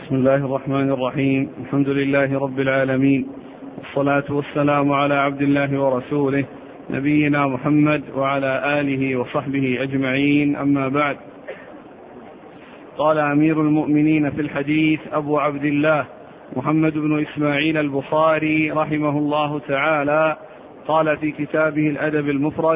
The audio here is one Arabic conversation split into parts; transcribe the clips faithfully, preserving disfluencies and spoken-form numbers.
بسم الله الرحمن الرحيم. الحمد لله رب العالمين، والصلاة والسلام على عبد الله ورسوله نبينا محمد وعلى آله وصحبه أجمعين، أما بعد. قال أمير المؤمنين في الحديث أبو عبد الله محمد بن إسماعيل البخاري رحمه الله تعالى، قال في كتابه الأدب المفرد: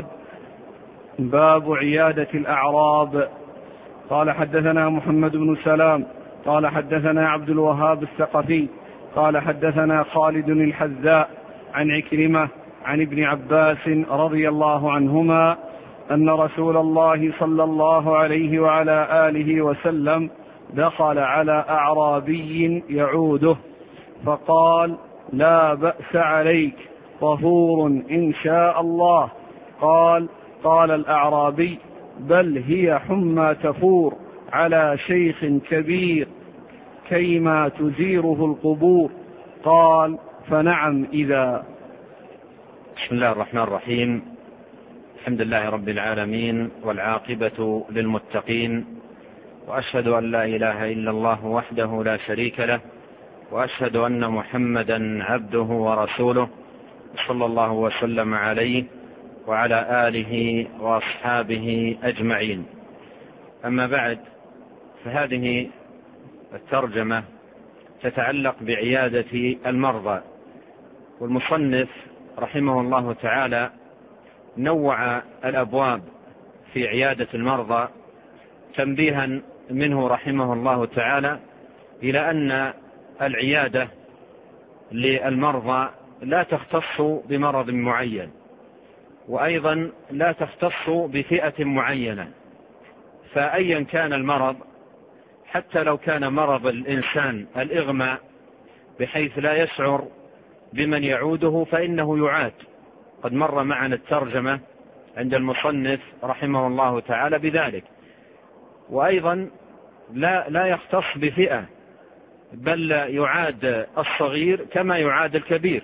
باب عيادة الأعراب. قال حدثنا محمد بن سلام قال حدثنا عبد الوهاب الثقفي قال حدثنا خالد الحذاء عن عكرمة عن ابن عباس رضي الله عنهما أن رسول الله صلى الله عليه وعلى آله وسلم دخل على أعرابي يعوده فقال: لا بأس عليك، طهور إن شاء الله. قال قال الأعرابي: بل هي حمى تفور على شيخ كبير كيما تزيره القبور. قال: فنعم إذا. بسم الله الرحمن الرحيم. الحمد لله رب العالمين، والعاقبة للمتقين، وأشهد أن لا إله إلا الله وحده لا شريك له، وأشهد أن محمدا عبده ورسوله، صلى الله وسلم عليه وعلى آله وأصحابه أجمعين. أما بعد، فهذه الترجمة تتعلق بعيادة المرضى، والمصنف رحمه الله تعالى نوع الأبواب في عيادة المرضى تنبيها منه رحمه الله تعالى إلى أن العيادة للمرضى لا تختص بمرض معين، وأيضا لا تختص بفئة معينة، فأيا كان المرض، حتى لو كان مرض الإنسان الإغماء بحيث لا يشعر بمن يعوده فإنه يعاد. قد مر معنا الترجمة عند المصنف رحمه الله تعالى بذلك. وأيضا لا, لا يختص بفئة، بل يعاد الصغير كما يعاد الكبير،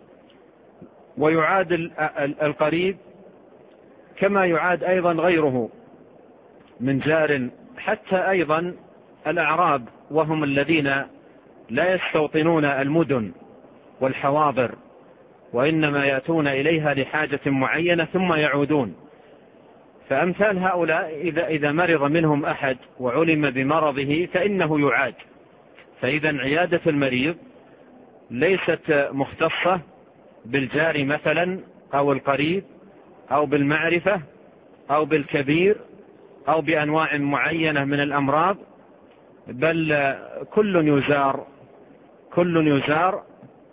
ويعاد القريب كما يعاد أيضا غيره من جار، حتى أيضا الأعراب، وهم الذين لا يستوطنون المدن والحواضر، وإنما يأتون إليها لحاجة معينة ثم يعودون. فأمثال هؤلاء إذا, إذا مرض منهم أحد وعلم بمرضه فإنه يعاد. فإذا عيادة المريض ليست مختصة بالجار مثلا، أو القريب، أو بالمعرفة، أو بالكبير، أو بأنواع معينة من الأمراض، بل كل يزار كل يزار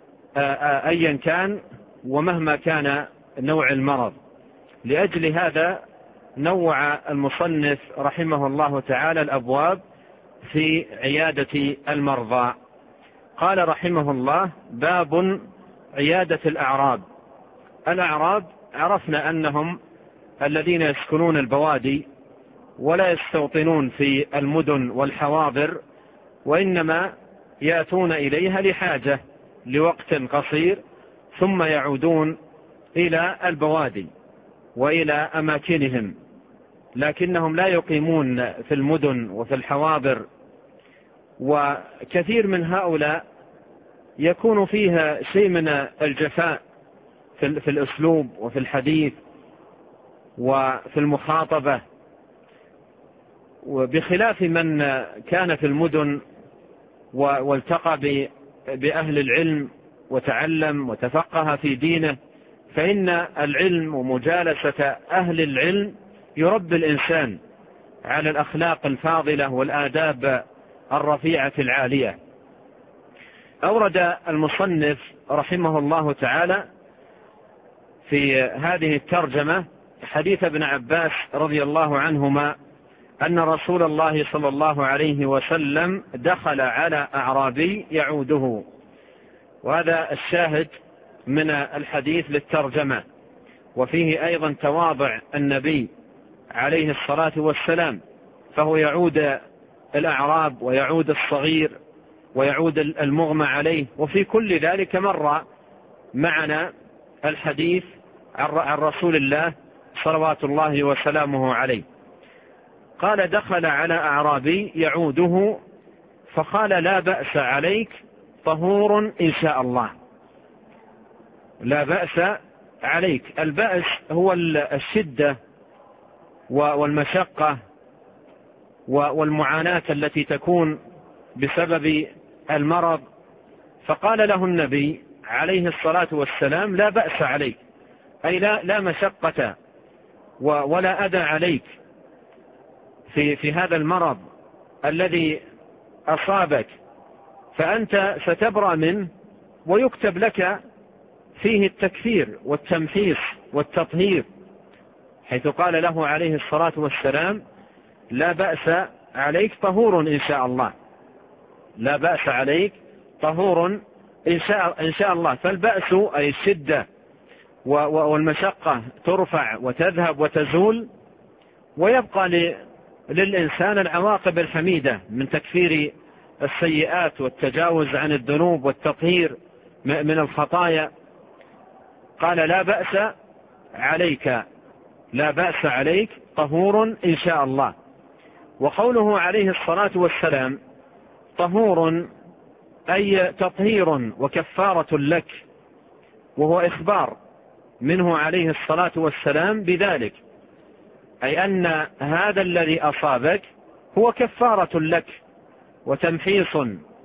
أيا كان ومهما كان نوع المرض. لأجل هذا نوع المصنف رحمه الله تعالى الأبواب في عيادة المرضى. قال رحمه الله: باب عيادة الأعراب. الأعراب عرفنا أنهم الذين يسكنون البوادي ولا يستوطنون في المدن والحواضر، وإنما يأتون إليها لحاجة لوقت قصير ثم يعودون إلى البوادي وإلى أماكنهم، لكنهم لا يقيمون في المدن وفي الحواضر. وكثير من هؤلاء يكون فيها شيء من الجفاء في الأسلوب وفي الحديث وفي المخاطبة، وبخلاف من كان في المدن والتقى بأهل العلم وتعلم وتفقه في دينه، فإن العلم ومجالسة أهل العلم يربي الإنسان على الأخلاق الفاضلة والآداب الرفيعة العالية. أورد المصنف رحمه الله تعالى في هذه الترجمة حديث ابن عباس رضي الله عنهما أن رسول الله صلى الله عليه وسلم دخل على أعرابي يعوده، وهذا الشاهد من الحديث للترجمة. وفيه أيضا تواضع النبي عليه الصلاة والسلام، فهو يعود الأعراب ويعود الصغير ويعود المغمى عليه، وفي كل ذلك مر معنا الحديث عن رسول الله صلوات الله وسلامه عليه. قال: دخل على أعرابي يعوده فقال لا بأس عليك طهور إن شاء الله. لا بأس عليك، البأس هو الشدة والمشقة والمعاناة التي تكون بسبب المرض. فقال له النبي عليه الصلاة والسلام لا بأس عليك، أي لا, لا مشقة ولا أذى عليك في, في هذا المرض الذي أصابك، فأنت ستبرأ منه ويكتب لك فيه التكفير والتمحيص والتطهير، حيث قال له عليه الصلاة والسلام لا بأس عليك طهور إن شاء الله. لا بأس عليك طهور إن شاء, إن شاء الله. فالبأس أي الشدة والمشقة ترفع وتذهب وتزول، ويبقى للإنسان العواقب الحميدة من تكفير السيئات والتجاوز عن الذنوب والتطهير من الخطايا. قال لا بأس عليك، لا بأس عليك طهور إن شاء الله. وقوله عليه الصلاة والسلام طهور أي تطهير وكفارة لك، وهو إخبار منه عليه الصلاة والسلام بذلك، أي أن هذا الذي أصابك هو كفارة لك وتمحيص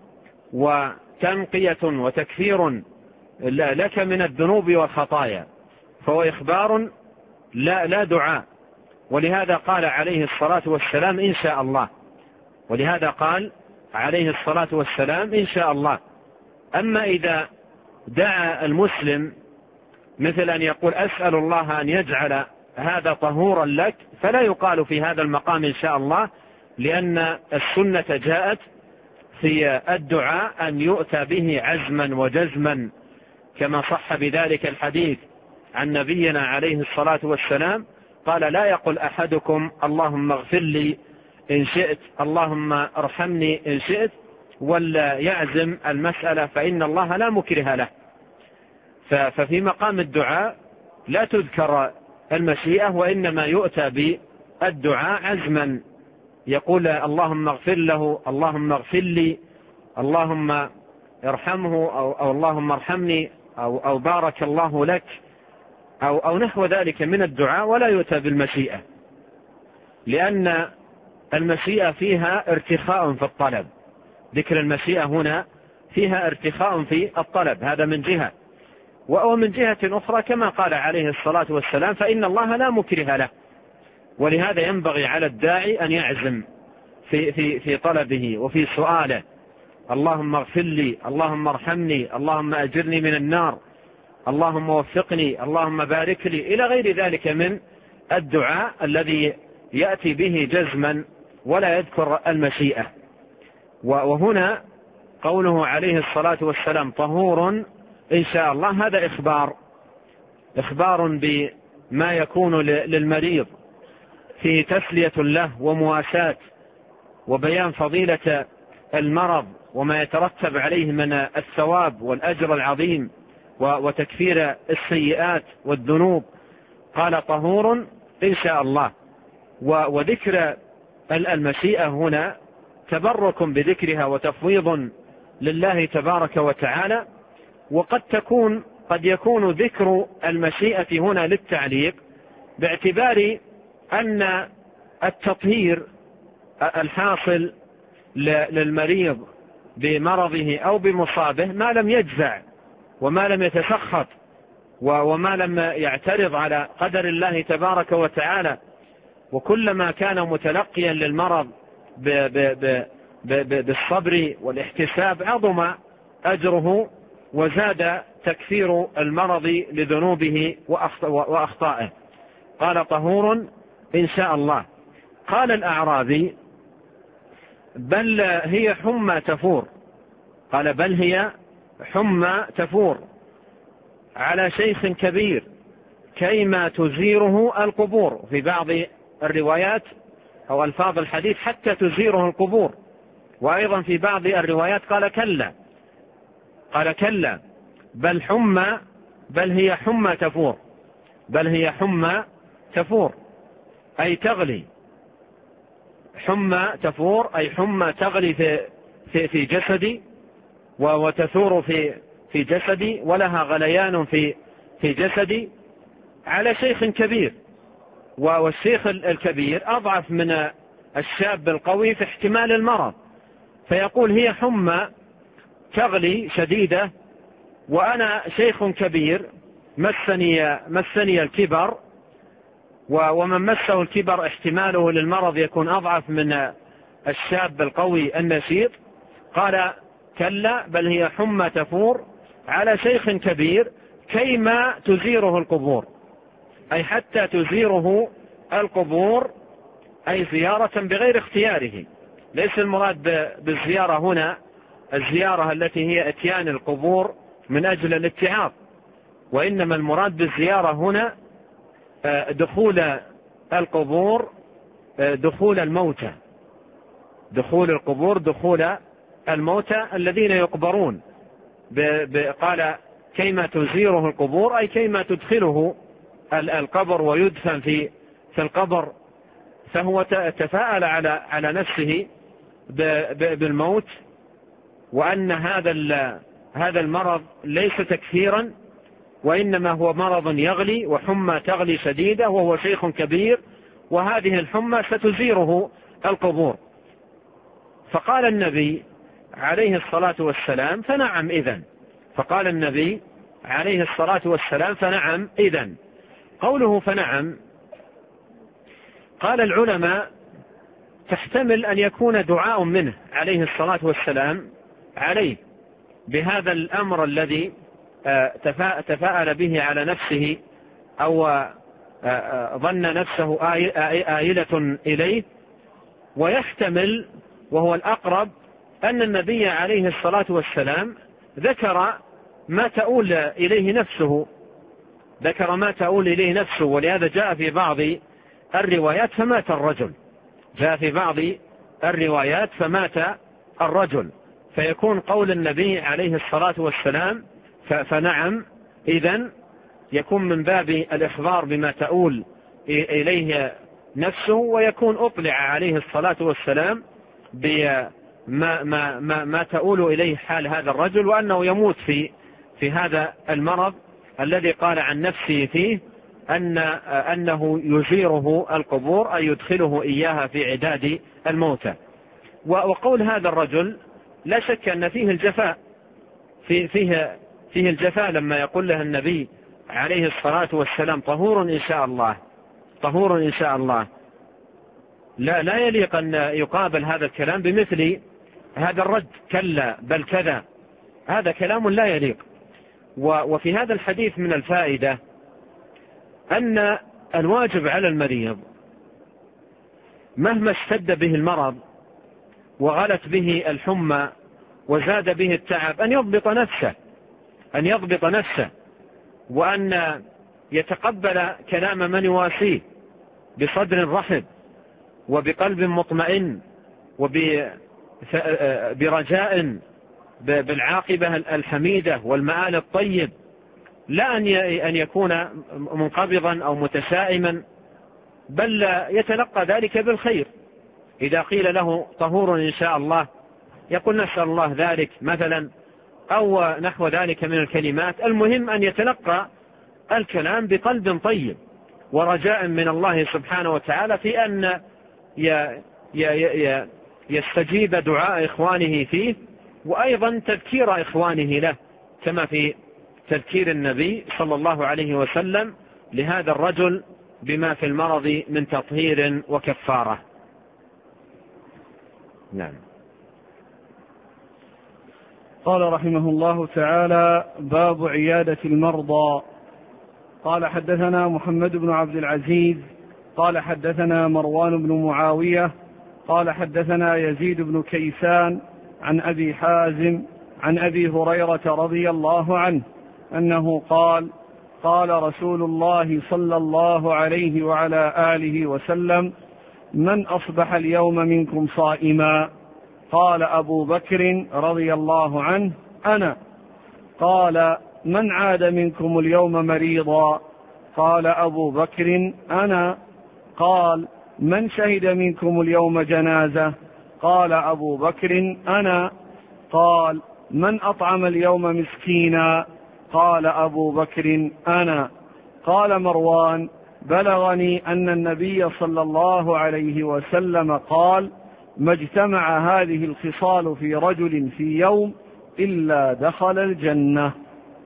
وتنقية وتكفير لك من الذنوب والخطايا، فهو إخبار لا, لا دعاء. ولهذا قال عليه الصلاة والسلام إن شاء الله، ولهذا قال عليه الصلاة والسلام إن شاء الله. أما إذا دعا المسلم مثل أن يقول أسأل الله أن يجعل هذا طهورا لك، فلا يقال في هذا المقام إن شاء الله، لأن السنة جاءت في الدعاء أن يؤتى به عزما وجزما، كما صح بذلك الحديث عن نبينا عليه الصلاة والسلام قال لا يقل أحدكم اللهم اغفر لي إن شئت، اللهم ارحمني إن شئت، ولا يعزم المسألة، فإن الله لا مكره له. ففي مقام الدعاء لا تذكر المشيئة، وإنما يؤتى بالدعاء عزما، يقول اللهم اغفر له، اللهم اغفر لي، اللهم ارحمه، أو, أو اللهم ارحمني، أو, أو بارك الله لك، أو, أو نحو ذلك من الدعاء، ولا يؤتى بالمشيئة، لأن المشيئة فيها ارتخاء في الطلب. ذكر المشيئة هنا فيها ارتخاء في الطلب، هذا من جهة. ومن جهة أخرى كما قال عليه الصلاة والسلام فإن الله لا مكره له، ولهذا ينبغي على الداعي أن يعزم في, في, في طلبه وفي سؤاله، اللهم اغفر لي، اللهم ارحمني، اللهم أجرني من النار، اللهم وفقني، اللهم بارك لي، إلى غير ذلك من الدعاء الذي يأتي به جزما ولا يذكر المشيئة. وهنا قوله عليه الصلاة والسلام طهور إن شاء الله، هذا إخبار إخبار بما يكون للمريض فيه تسلية له ومواساة وبيان فضيلة المرض وما يترتب عليه من الثواب والأجر العظيم وتكفير السيئات والذنوب. قال طهور إن شاء الله. وذكر المشيئة هنا تبرك بذكرها وتفويض لله تبارك وتعالى. وقد تكون قد يكون ذكر المشيئة هنا للتعليق، باعتبار أن التطهير الحاصل للمريض بمرضه أو بمصابه ما لم يجزع وما لم يتسخط وما لم يعترض على قدر الله تبارك وتعالى، وكلما كان متلقيا للمرض بالصبر والاحتساب عظم أجره وزاد تكفير المرض لذنوبه وأخطائه. قال طهور إن شاء الله. قال الأعرابي بل هي حمى تفور، قال بل هي حمى تفور على شيخ كبير كيما تزيره القبور. في بعض الروايات أو ألفاظ الحديث حتى تزيره القبور، وأيضا في بعض الروايات قال كلا قال كلا بل حمى بل هي حمى تفور بل هي حمى تفور أي تغلي. حمى تفور أي حمى تغلي في, في, في جسدي وتثور في, في جسدي ولها غليان في, في جسدي على شيخ كبير، والشيخ الكبير أضعف من الشاب القوي في احتمال المرض، فيقول هي حمى تغلي شديدة وأنا شيخ كبير مسني, مسني الكبر، ومن مسه الكبر احتماله للمرض يكون أضعف من الشاب القوي النشيط. قال كلا بل هي حمى تفور على شيخ كبير كيما تزيره القبور، أي حتى تزيره القبور، أي زيارة بغير اختياره. ليس المراد بالزيارة هنا الزيارة التي هي اتيان القبور من أجل الاتعاظ، وإنما المراد بالزيارة هنا دخول القبور، دخول الموتى، دخول القبور دخول الموتى الذين يقبرون. قال كيما تزيره القبور أي كيما تدخله القبر ويدفن في في القبر. فهو تفاءل على على نفسه بالموت، وأن هذا هذا المرض ليس تكثيرا، وإنما هو مرض يغلي وحمى تغلي شديدة، وهو شيخ كبير، وهذه الحمى ستزيره القبور. فقال النبي عليه الصلاة والسلام فنعم إذن، فقال النبي عليه الصلاة والسلام فنعم إذن. قوله فنعم قال العلماء تحتمل أن يكون دعاء منه عليه الصلاة والسلام عليه بهذا الأمر الذي تفاءل به على نفسه أو ظن نفسه آيلة إليه، ويحتمل وهو الأقرب أن النبي عليه الصلاة والسلام ذكر ما تؤول إليه نفسه، ذكر ما تؤول إليه نفسه، ولهذا جاء في بعض الروايات فمات الرجل، جاء في بعض الروايات فمات الرجل. فيكون قول النبي عليه الصلاة والسلام فنعم إذن يكون من باب الإخبار بما تؤول إليه نفسه، ويكون أطلع عليه الصلاة والسلام بما ما ما ما تؤول إليه حال هذا الرجل، وأنه يموت في في هذا المرض الذي قال عن نفسه فيه أن أنه يزيره القبور، أي يدخله إياها في عداد الموتى. وقول هذا الرجل لا شك أن فيه الجفاء، فيه فيه فيه الجفاء لما يقول له النبي عليه الصلاة والسلام طهور إن شاء الله، طهور إن شاء الله. لا لا يليق أن يقابل هذا الكلام بمثل هذا الرد، كلا بل كذا، هذا كلام لا يليق. وفي هذا الحديث من الفائدة أن الواجب على المريض مهما اشتد به المرض وغلت به الحمى وزاد به التعب أن يضبط نفسه، أن يضبط نفسه وأن يتقبل كلام من يواسيه بصدر رحب وبقلب مطمئن وبرجاء بالعاقبة الحميدة والمآل الطيب، لا أن يكون منقبضا أو متشائما، بل يتلقى ذلك بالخير. إذا قيل له طهور إن شاء الله يقول نسأل الله ذلك مثلا، أو نحو ذلك من الكلمات. المهم أن يتلقى الكلام بقلب طيب ورجاء من الله سبحانه وتعالى في أن يستجيب دعاء إخوانه فيه، وأيضا تذكير إخوانه له، كما في تذكير النبي صلى الله عليه وسلم لهذا الرجل بما في المرض من تطهير وكفارة. نعم. قال رحمه الله تعالى: باب عيادة المرضى. قال حدثنا محمد بن عبد العزيز قال حدثنا مروان بن معاوية قال حدثنا يزيد بن كيسان عن أبي حازم عن أبي هريرة رضي الله عنه أنه قال: قال رسول الله صلى الله عليه وعلى آله وسلم: من أصبح اليوم منكم صائما؟ قال أبو بكر رضي الله عنه: أنا. قال: من عاد منكم اليوم مريضا؟ قال أبو بكر: أنا. قال: من شهد منكم اليوم جنازة؟ قال أبو بكر: أنا. قال: من أطعم اليوم مسكينا؟ قال أبو بكر: أنا. قال مروان: بلغني أن النبي صلى الله عليه وسلم قال: ما اجتمع هذه الخصال في رجل في يوم إلا دخل الجنة.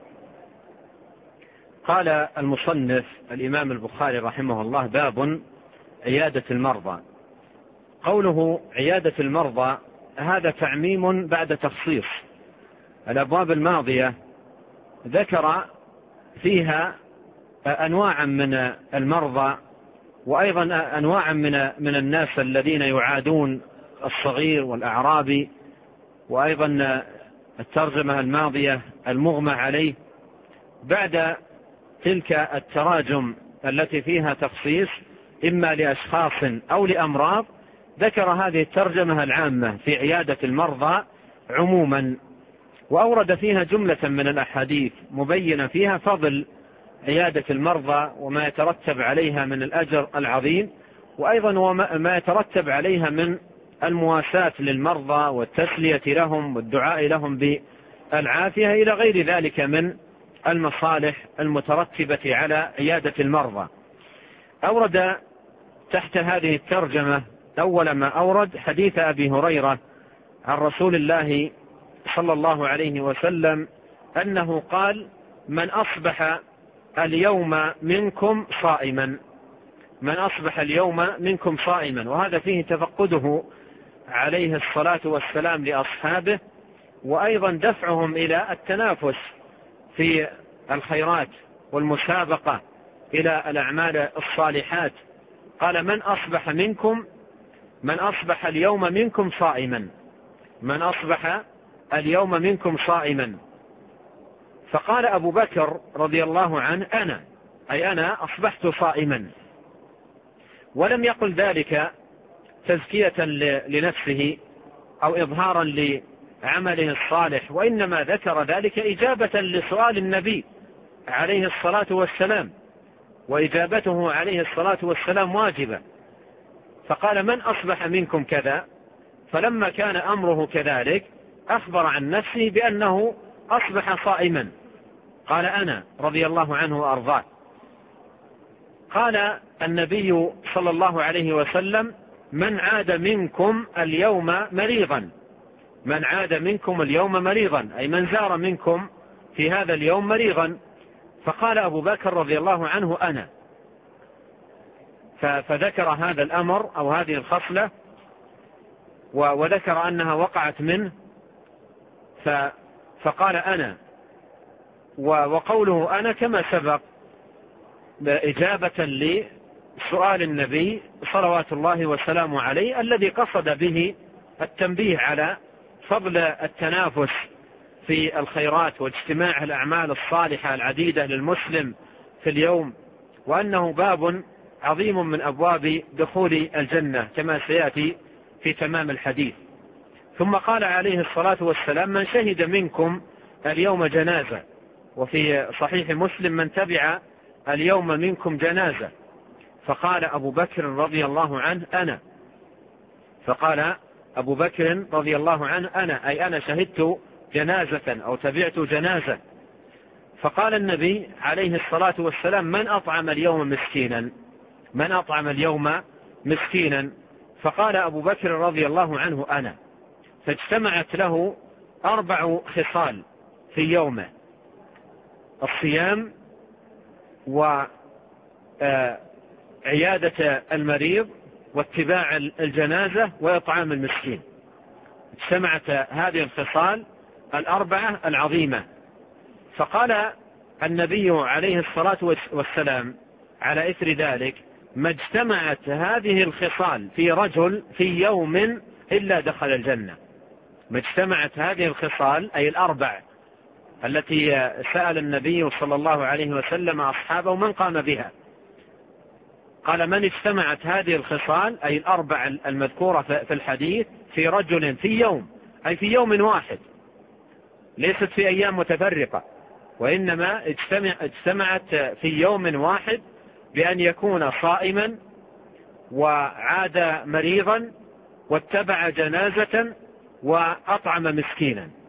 قال المصنف الإمام البخاري رحمه الله: باب عيادة المرضى. قوله عيادة المرضى هذا تعميم بعد تخصيص. الأبواب الماضية ذكر فيها أنواعا من المرضى، وأيضا أنواعا من من الناس الذين يعادون الصغير والأعرابي، وأيضا الترجمة الماضية المغمى عليه. بعد تلك التراجم التي فيها تخصيص إما لأشخاص أو لأمراض، ذكر هذه الترجمة العامة في عيادة المرضى عموما، وأورد فيها جملة من الأحاديث مبينة فيها فضل عيادة المرضى وما يترتب عليها من الأجر العظيم، وأيضا وما يترتب عليها من المواساة للمرضى والتسلية لهم والدعاء لهم بالعافية إلى غير ذلك من المصالح المترتبة على عيادة المرضى. أورد تحت هذه الترجمة أول ما أورد حديث أبي هريرة عن رسول الله صلى الله عليه وسلم أنه قال: من أصبح اليوم منكم صائما من أصبح اليوم منكم صائما وهذا فيه تفقده عليه الصلاة والسلام لأصحابه، وأيضا دفعهم إلى التنافس في الخيرات والمسابقة إلى الأعمال الصالحات. قال: من أصبح منكم من أصبح اليوم منكم صائما من أصبح اليوم منكم صائما فقال أبو بكر رضي الله عنه: أنا، أي أنا أصبحت صائما. ولم يقل ذلك تزكية لنفسه أو إظهارا لعمله الصالح، وإنما ذكر ذلك إجابة لسؤال النبي عليه الصلاة والسلام، وإجابته عليه الصلاة والسلام واجبة. فقال: من أصبح منكم كذا، فلما كان أمره كذلك أخبر عن نفسه بأنه أصبح صائما. قال: أنا، رضي الله عنه وأرضاه. قال النبي صلى الله عليه وسلم: من عاد منكم اليوم مريضا من عاد منكم اليوم مريضا أي من زار منكم في هذا اليوم مريضا. فقال أبو بكر رضي الله عنه: أنا. فذكر هذا الأمر أو هذه الخصلة، وذكر أنها وقعت منه، فقال: أنا. وقوله أنا كما سبق إجابة لسؤال النبي صلوات الله وسلامه عليه، الذي قصد به التنبيه على فضل التنافس في الخيرات واجتماع الأعمال الصالحة العديدة للمسلم في اليوم، وأنه باب عظيم من أبواب دخول الجنة كما سيأتي في تمام الحديث. ثم قال عليه الصلاة والسلام: من شهد منكم اليوم جنازة، وفي صحيح مسلم: من تبع اليوم منكم جنازة. فقال أبو بكر رضي الله عنه: أنا. فقال أبو بكر رضي الله عنه: أنا، أي أنا شهدت جنازة أو تبعت جنازة. فقال النبي عليه الصلاة والسلام: من أطعم اليوم مسكينا من أطعم اليوم مسكينا فقال أبو بكر رضي الله عنه: أنا. فاجتمعت له أربع خصال في يومه: الصيام، وعيادة المريض، واتباع الجنازة، وإطعام المسكين. اجتمعت هذه الخصال الأربعة العظيمة. فقال النبي عليه الصلاة والسلام على إثر ذلك: ما اجتمعت هذه الخصال في رجل في يوم إلا دخل الجنة. ما اجتمعت هذه الخصال أي الأربع التي سأل النبي صلى الله عليه وسلم أصحابه من قام بها. قال: من اجتمعت هذه الخصال أي الأربع المذكورة في الحديث في رجل في يوم، أي في يوم واحد، ليست في أيام متفرقة، وإنما اجتمع اجتمعت في يوم واحد، بأن يكون صائما، وعاد مريضا، واتبع جنازة، وأطعم مسكينا.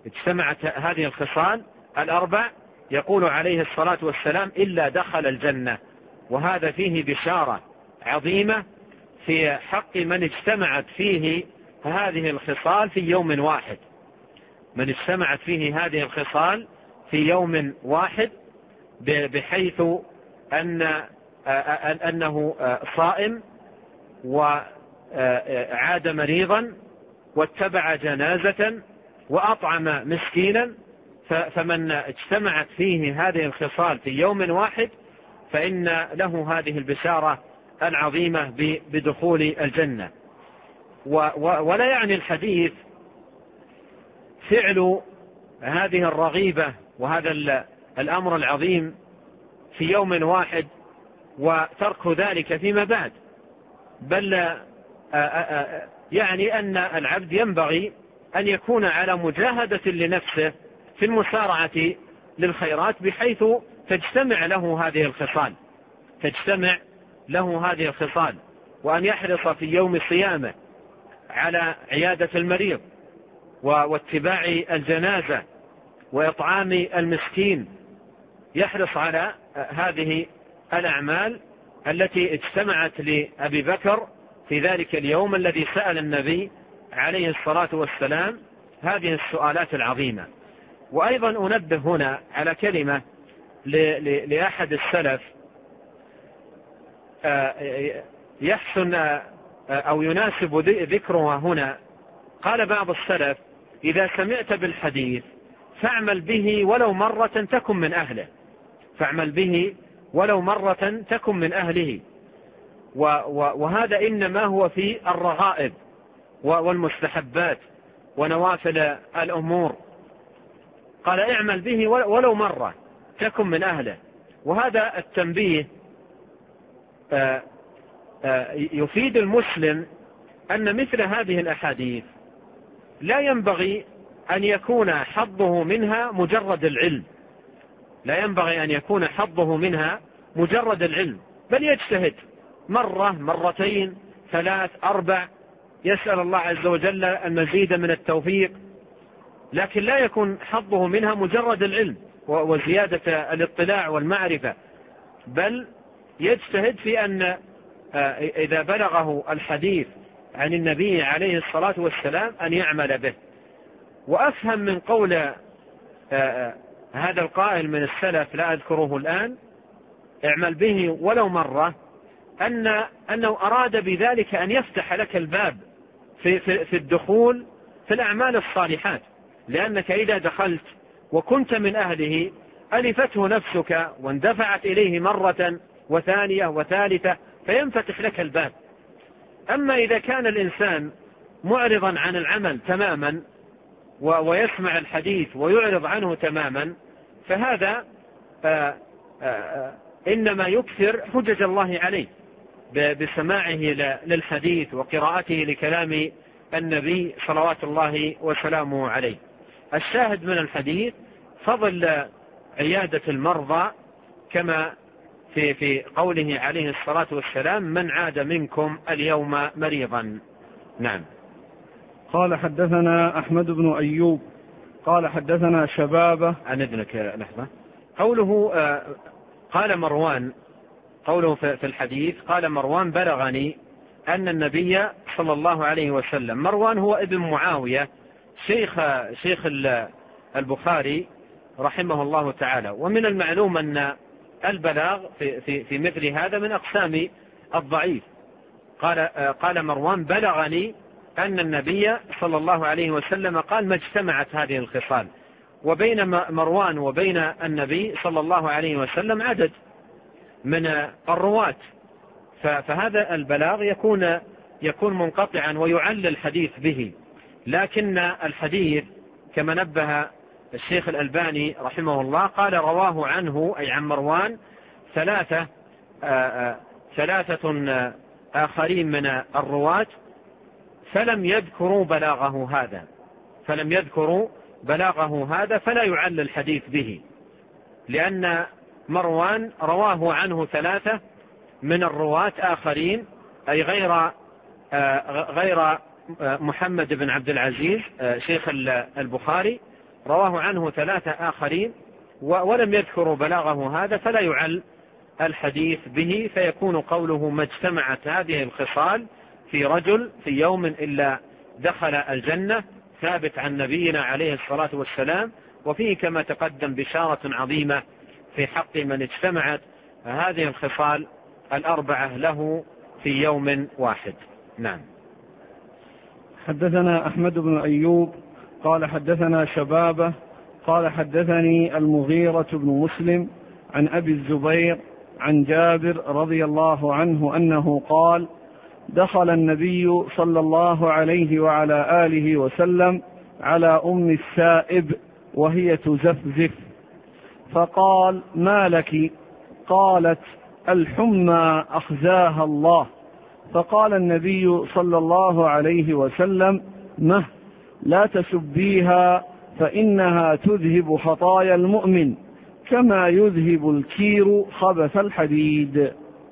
اجتمعت هذه الخصال الأربع يقول عليه الصلاة والسلام إلا دخل الجنة. وهذا فيه بشارة عظيمة في حق من اجتمعت فيه هذه الخصال في يوم واحد، من اجتمعت فيه هذه الخصال في يوم واحد، بحيث أن أنه صائم وعاد مريضا واتبع جنازة وأطعم مسكينا، فمن اجتمعت فيه هذه الخصال في يوم واحد فإن له هذه البشارة العظيمة بدخول الجنة. ولا يعني الحديث فعل هذه الرغيبة وهذا الأمر العظيم في يوم واحد وترك ذلك فيما بعد، بل يعني أن العبد ينبغي أن يكون على مجاهدة لنفسه في المسارعة للخيرات بحيث تجتمع له هذه الخصال تجتمع له هذه الخصال وأن يحرص في يوم صيامه على عيادة المريض واتباع الجنازة وإطعام المسكين، يحرص على هذه الأعمال التي اجتمعت لأبي بكر في ذلك اليوم الذي سأل النبي عليه الصلاة والسلام هذه السؤالات العظيمة. وأيضا أنبه هنا على كلمة لأحد السلف يحسن أو يناسب ذكرها هنا. قال بعض السلف: إذا سمعت بالحديث فاعمل به ولو مرة تكن من أهله، فاعمل به ولو مرة تكن من أهله. وهذا إنما هو في الرغائب والمستحبات ونوافل الأمور. قال: اعمل به ولو مرة تكن من أهله. وهذا التنبيه يفيد المسلم أن مثل هذه الأحاديث لا ينبغي أن يكون حظه منها مجرد العلم، لا ينبغي أن يكون حظه منها مجرد العلم، بل يجتهد مرة مرتين ثلاث أربع، يسأل الله عز وجل المزيد من التوفيق، لكن لا يكون حظه منها مجرد العلم وزيادة الاطلاع والمعرفة، بل يجتهد في أن إذا بلغه الحديث عن النبي عليه الصلاة والسلام أن يعمل به. وأفهم من قول هذا القائل من السلف لا أذكره الآن: اعمل به ولو مرة، أن أنه أراد بذلك أن يفتح لك الباب في, في, في الدخول في الأعمال الصالحات، لأنك إذا دخلت وكنت من أهله ألفته نفسك واندفعت إليه مرة وثانية وثالثة فينفتح لك الباب. أما إذا كان الإنسان معرضا عن العمل تماما ويسمع الحديث ويعرض عنه تماما، فهذا آآ آآ إنما يكثر حجج الله عليه بسماعه للحديث وقراءته لكلام النبي صلوات الله وسلامه عليه. الشاهد من الحديث فضل عيادة المرضى، كما في في قوله عليه الصلاة والسلام: من عاد منكم اليوم مريضا. نعم. قال: حدثنا أحمد بن أيوب قال حدثنا شبابة عن ابنك. لحظة. قوله قال مروان، قوله في الحديث قال مروان: بلغني أن النبي صلى الله عليه وسلم. مروان هو ابن معاوية شيخ شيخ البخاري رحمه الله تعالى. ومن المعلوم أن البلاغ في, في, في مثل هذا من أقسام الضعيف. قال قال مروان: بلغني أن النبي صلى الله عليه وسلم قال: ما اجتمعت هذه الخصال. وبين مروان وبين النبي صلى الله عليه وسلم عدد من الرواة، فهذا البلاغ يكون يكون منقطعا ويعل الحديث به. لكن الحديث كما نبه الشيخ الألباني رحمه الله قال: رواه عنه أي عن مروان ثلاثة آآ ثلاثة آخرين من الرواة فلم يذكروا بلاغه هذا فلم يذكروا بلاغه هذا فلا يعل الحديث به، لأن مروان رواه عنه ثلاثة من الرواة آخرين، أي غير غير محمد بن عبد العزيز شيخ البخاري، رواه عنه ثلاثة آخرين ولم يذكروا بلاغه هذا، فلا يعل الحديث به، فيكون قوله ما اجتمعت هذه الخصال في رجل في يوم إلا دخل الجنة ثابت عن نبينا عليه الصلاة والسلام، وفيه كما تقدم بشارة عظيمة في حق من اجتمعت هذه الخصال الأربعة له في يوم واحد. نعم. حدثنا أحمد بن أيوب قال حدثنا شبابة قال حدثني المغيرة بن مسلم عن أبي الزبير عن جابر رضي الله عنه أنه قال دخل النبي صلى الله عليه وعلى آله وسلم على أم السائب وهي تزفزف فقال ما لك؟ قالت الحمى أخزاها الله. فقال النبي صلى الله عليه وسلم مه لا تسبيها فإنها تذهب خطايا المؤمن كما يذهب الكير خبث الحديد.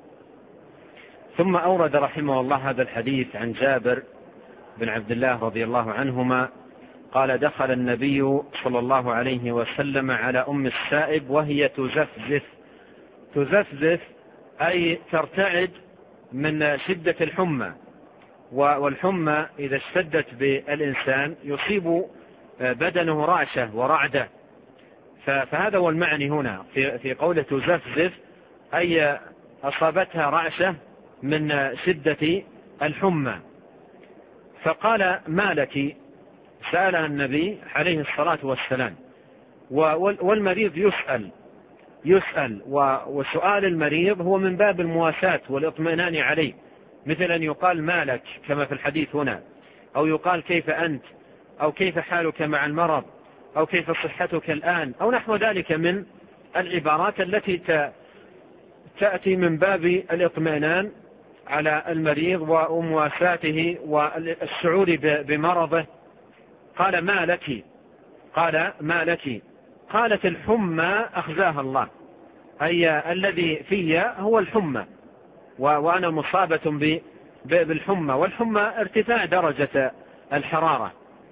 ثم أورد رحمه الله هذا الحديث عن جابر بن عبد الله رضي الله عنهما قال دخل النبي صلى الله عليه وسلم على أم السائب وهي تزفزف. تزفزف أي ترتعد من شدة الحمى، والحمى إذا اشتدت بالإنسان يصيب بدنه رعشة ورعدة، فهذا هو المعني هنا في قوله تزفزف، أي أصابتها رعشة من شدة الحمى. فقال ما لك؟ سألها النبي عليه الصلاة والسلام، والمريض يسأل يسأل وسؤال المريض هو من باب المواساة والاطمئنان عليه، مثل أن يقال ما لك كما في الحديث هنا، أو يقال كيف أنت، أو كيف حالك مع المرض، أو كيف صحتك الآن، أو نحو ذلك من العبارات التي تأتي من باب الاطمئنان على المريض ومواساته والشعور بمرضه. قال ما لك؟ قال ما لك؟ قالت الحمى أخزاها الله، أي الذي في هو الحمى، وأنا مصابة بالحمى، والحمى ارتفاع درجة الحرارة.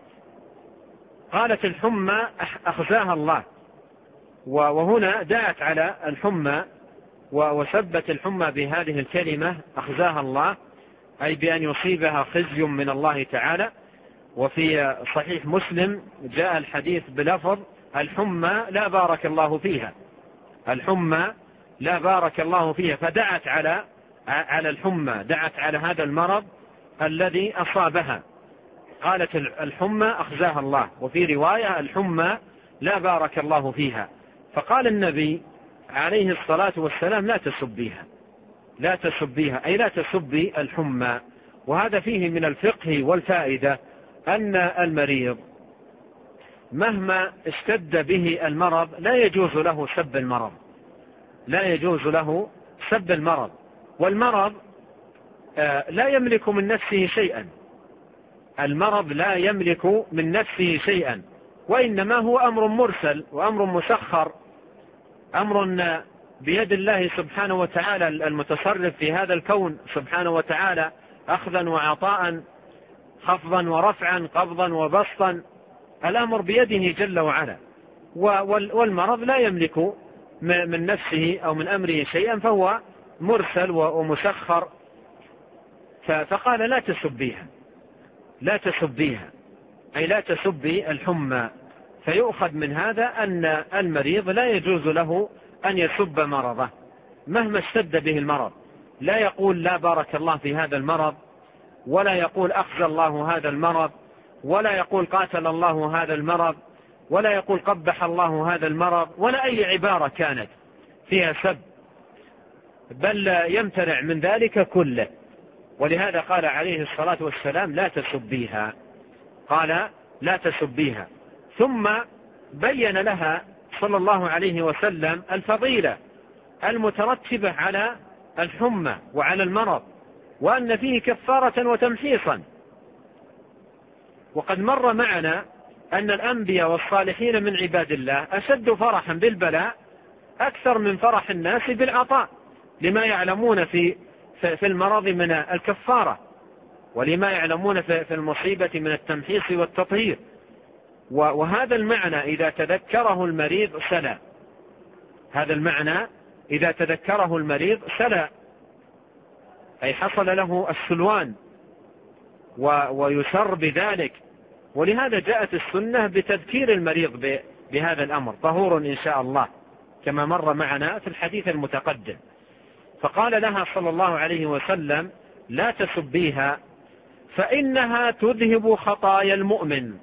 قالت الحمى أخزاها الله، وهنا دعت على الحمى وسبت الحمى بهذه الكلمة أخزاها الله، أي بأن يصيبها خزي من الله تعالى. وفي صحيح مسلم جاء الحديث بلفظ الحمى لا بارك الله فيها، الحمى لا بارك الله فيها، فدعت على على الحمى، دعت على هذا المرض الذي أصابها، قالت الحمى أخزاها الله، وفي رواية الحمى لا بارك الله فيها. فقال النبي عليه الصلاة والسلام لا تسبيها، لا تسبيها، أي لا تسبي الحمى. وهذا فيه من الفقه والفائدة أن المريض مهما اشتد به المرض لا يجوز له سب المرض، لا يجوز له سب المرض، والمرض لا يملك من نفسه شيئا، المرض لا يملك من نفسه شيئا، وإنما هو أمر مرسل وأمر مسخر، أمر بيد الله سبحانه وتعالى المتصرف في هذا الكون سبحانه وتعالى، أخذا وعطاء، خفضا ورفعا، قبضا وبسطا، الأمر بيده جل وعلا، والمرض لا يملك من نفسه أو من أمره شيئا، فهو مرسل ومسخر. فقال لا تسبيها، لا تسبيها، أي لا تسبي الحمى. فيؤخذ من هذا أن المريض لا يجوز له أن يسب مرضه مهما اشتد به المرض، لا يقول لا بارك الله في هذا المرض، ولا يقول أخزى الله هذا المرض، ولا يقول قاتل الله هذا المرض، ولا يقول قبح الله هذا المرض، ولا أي عبارة كانت فيها سب، بل يمتنع من ذلك كله. ولهذا قال عليه الصلاة والسلام لا تسبيها، قال لا تسبيها. ثم بين لها صلى الله عليه وسلم الفضيلة المترتبة على الحمى وعلى المرض، وأن فيه كفارة وتمحيصا. وقد مر معنا أن الأنبياء والصالحين من عباد الله أشد فرحا بالبلاء أكثر من فرح الناس بالعطاء، لما يعلمون في في المرض من الكفارة، ولما يعلمون في المصيبة من التمحيص والتطهير. وهذا المعنى إذا تذكره المريض سلى، هذا المعنى إذا تذكره المريض سلى، أي حصل له السلوان ويسر بذلك. ولهذا جاءت السنة بتذكير المريض بهذا الأمر، طهور إن شاء الله، كما مر معنا في الحديث المتقدم. فقال لها صلى الله عليه وسلم: لا تسبيها فإنها تذهب خطايا المؤمن،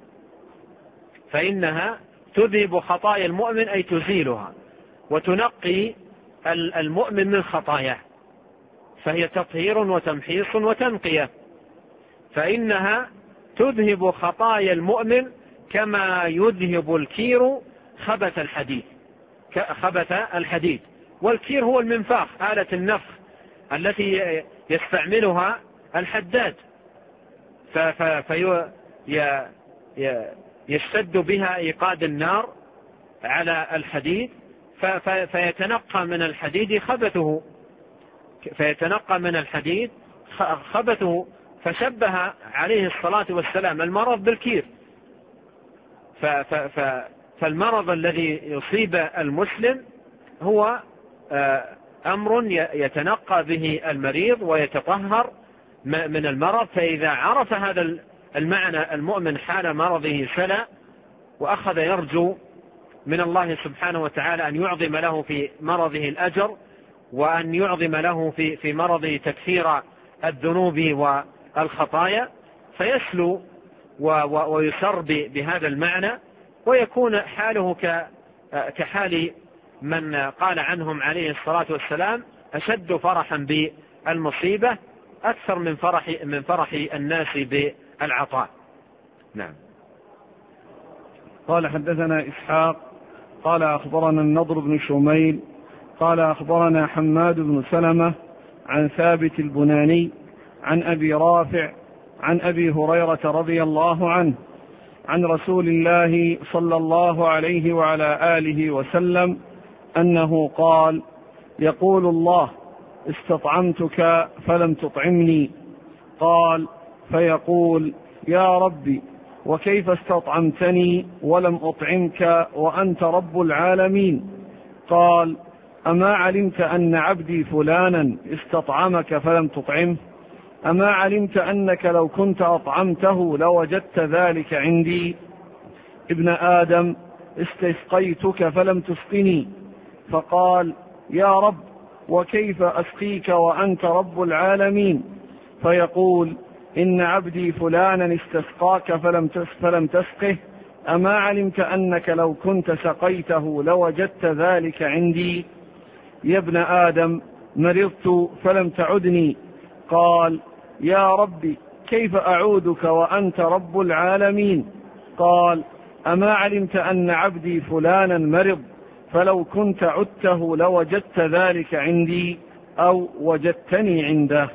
فإنها تذهب خطايا المؤمن أي تزيلها وتنقي المؤمن من خطاياه، فهي تطهير وتمحيص وتنقية. فإنها تذهب خطايا المؤمن كما يذهب الكير خبث الحديد، خبث الحديد. والكير هو المنفاخ، آلة النفخ التي يستعملها الحداد، فيشتد بها إيقاد النار على الحديد فيتنقى من الحديد خبثه، فيتنقى من الحديد خبثه. فشبه عليه الصلاة والسلام المرض بالكير. فالمرض الذي يصيب المسلم هو أمر يتنقى به المريض ويتطهر من المرض. فإذا عرف هذا المعنى المؤمن حال مرضه سلى، وأخذ يرجو من الله سبحانه وتعالى أن يعظم له في مرضه الأجر، وأن يعظم له في في مرضه تكثير الذنوب والخطايا، فيسلو ويسر بهذا المعنى، ويكون حاله كحال من قال عنهم عليه الصلاة والسلام: أشد فرحا بالمصيبة أكثر من فرح من فرح الناس بالعطاء. نعم. قال: حدثنا إسحاق قال أخبرنا النضر بن شميل قال أخبرنا حماد بن سلمة عن ثابت البناني عن أبي رافع عن أبي هريرة رضي الله عنه عن رسول الله صلى الله عليه وعلى آله وسلم أنه قال: يقول الله: استطعمتك فلم تطعمني. قال: فيقول: يا ربي وكيف استطعمتني ولم أطعمك وأنت رب العالمين؟ قال: أما علمت أن عبدي فلانا استطعمك فلم تطعمه؟ أما علمت أنك لو كنت أطعمته لوجدت ذلك عندي؟ ابن آدم استسقيتك فلم تسقني. فقال: يا رب وكيف أسقيك وأنت رب العالمين؟ فيقول: إن عبدي فلانا استسقاك فلم تسقه. أما علمت أنك لو كنت سقيته لوجدت ذلك عندي؟ يا ابن آدم مرضت فلم تعدني. قال: يا ربي كيف أعودك وأنت رب العالمين؟ قال: أما علمت أن عبدي فلانا مرض فلو كنت عدته لوجدت ذلك عندي أو وجدتني عنده.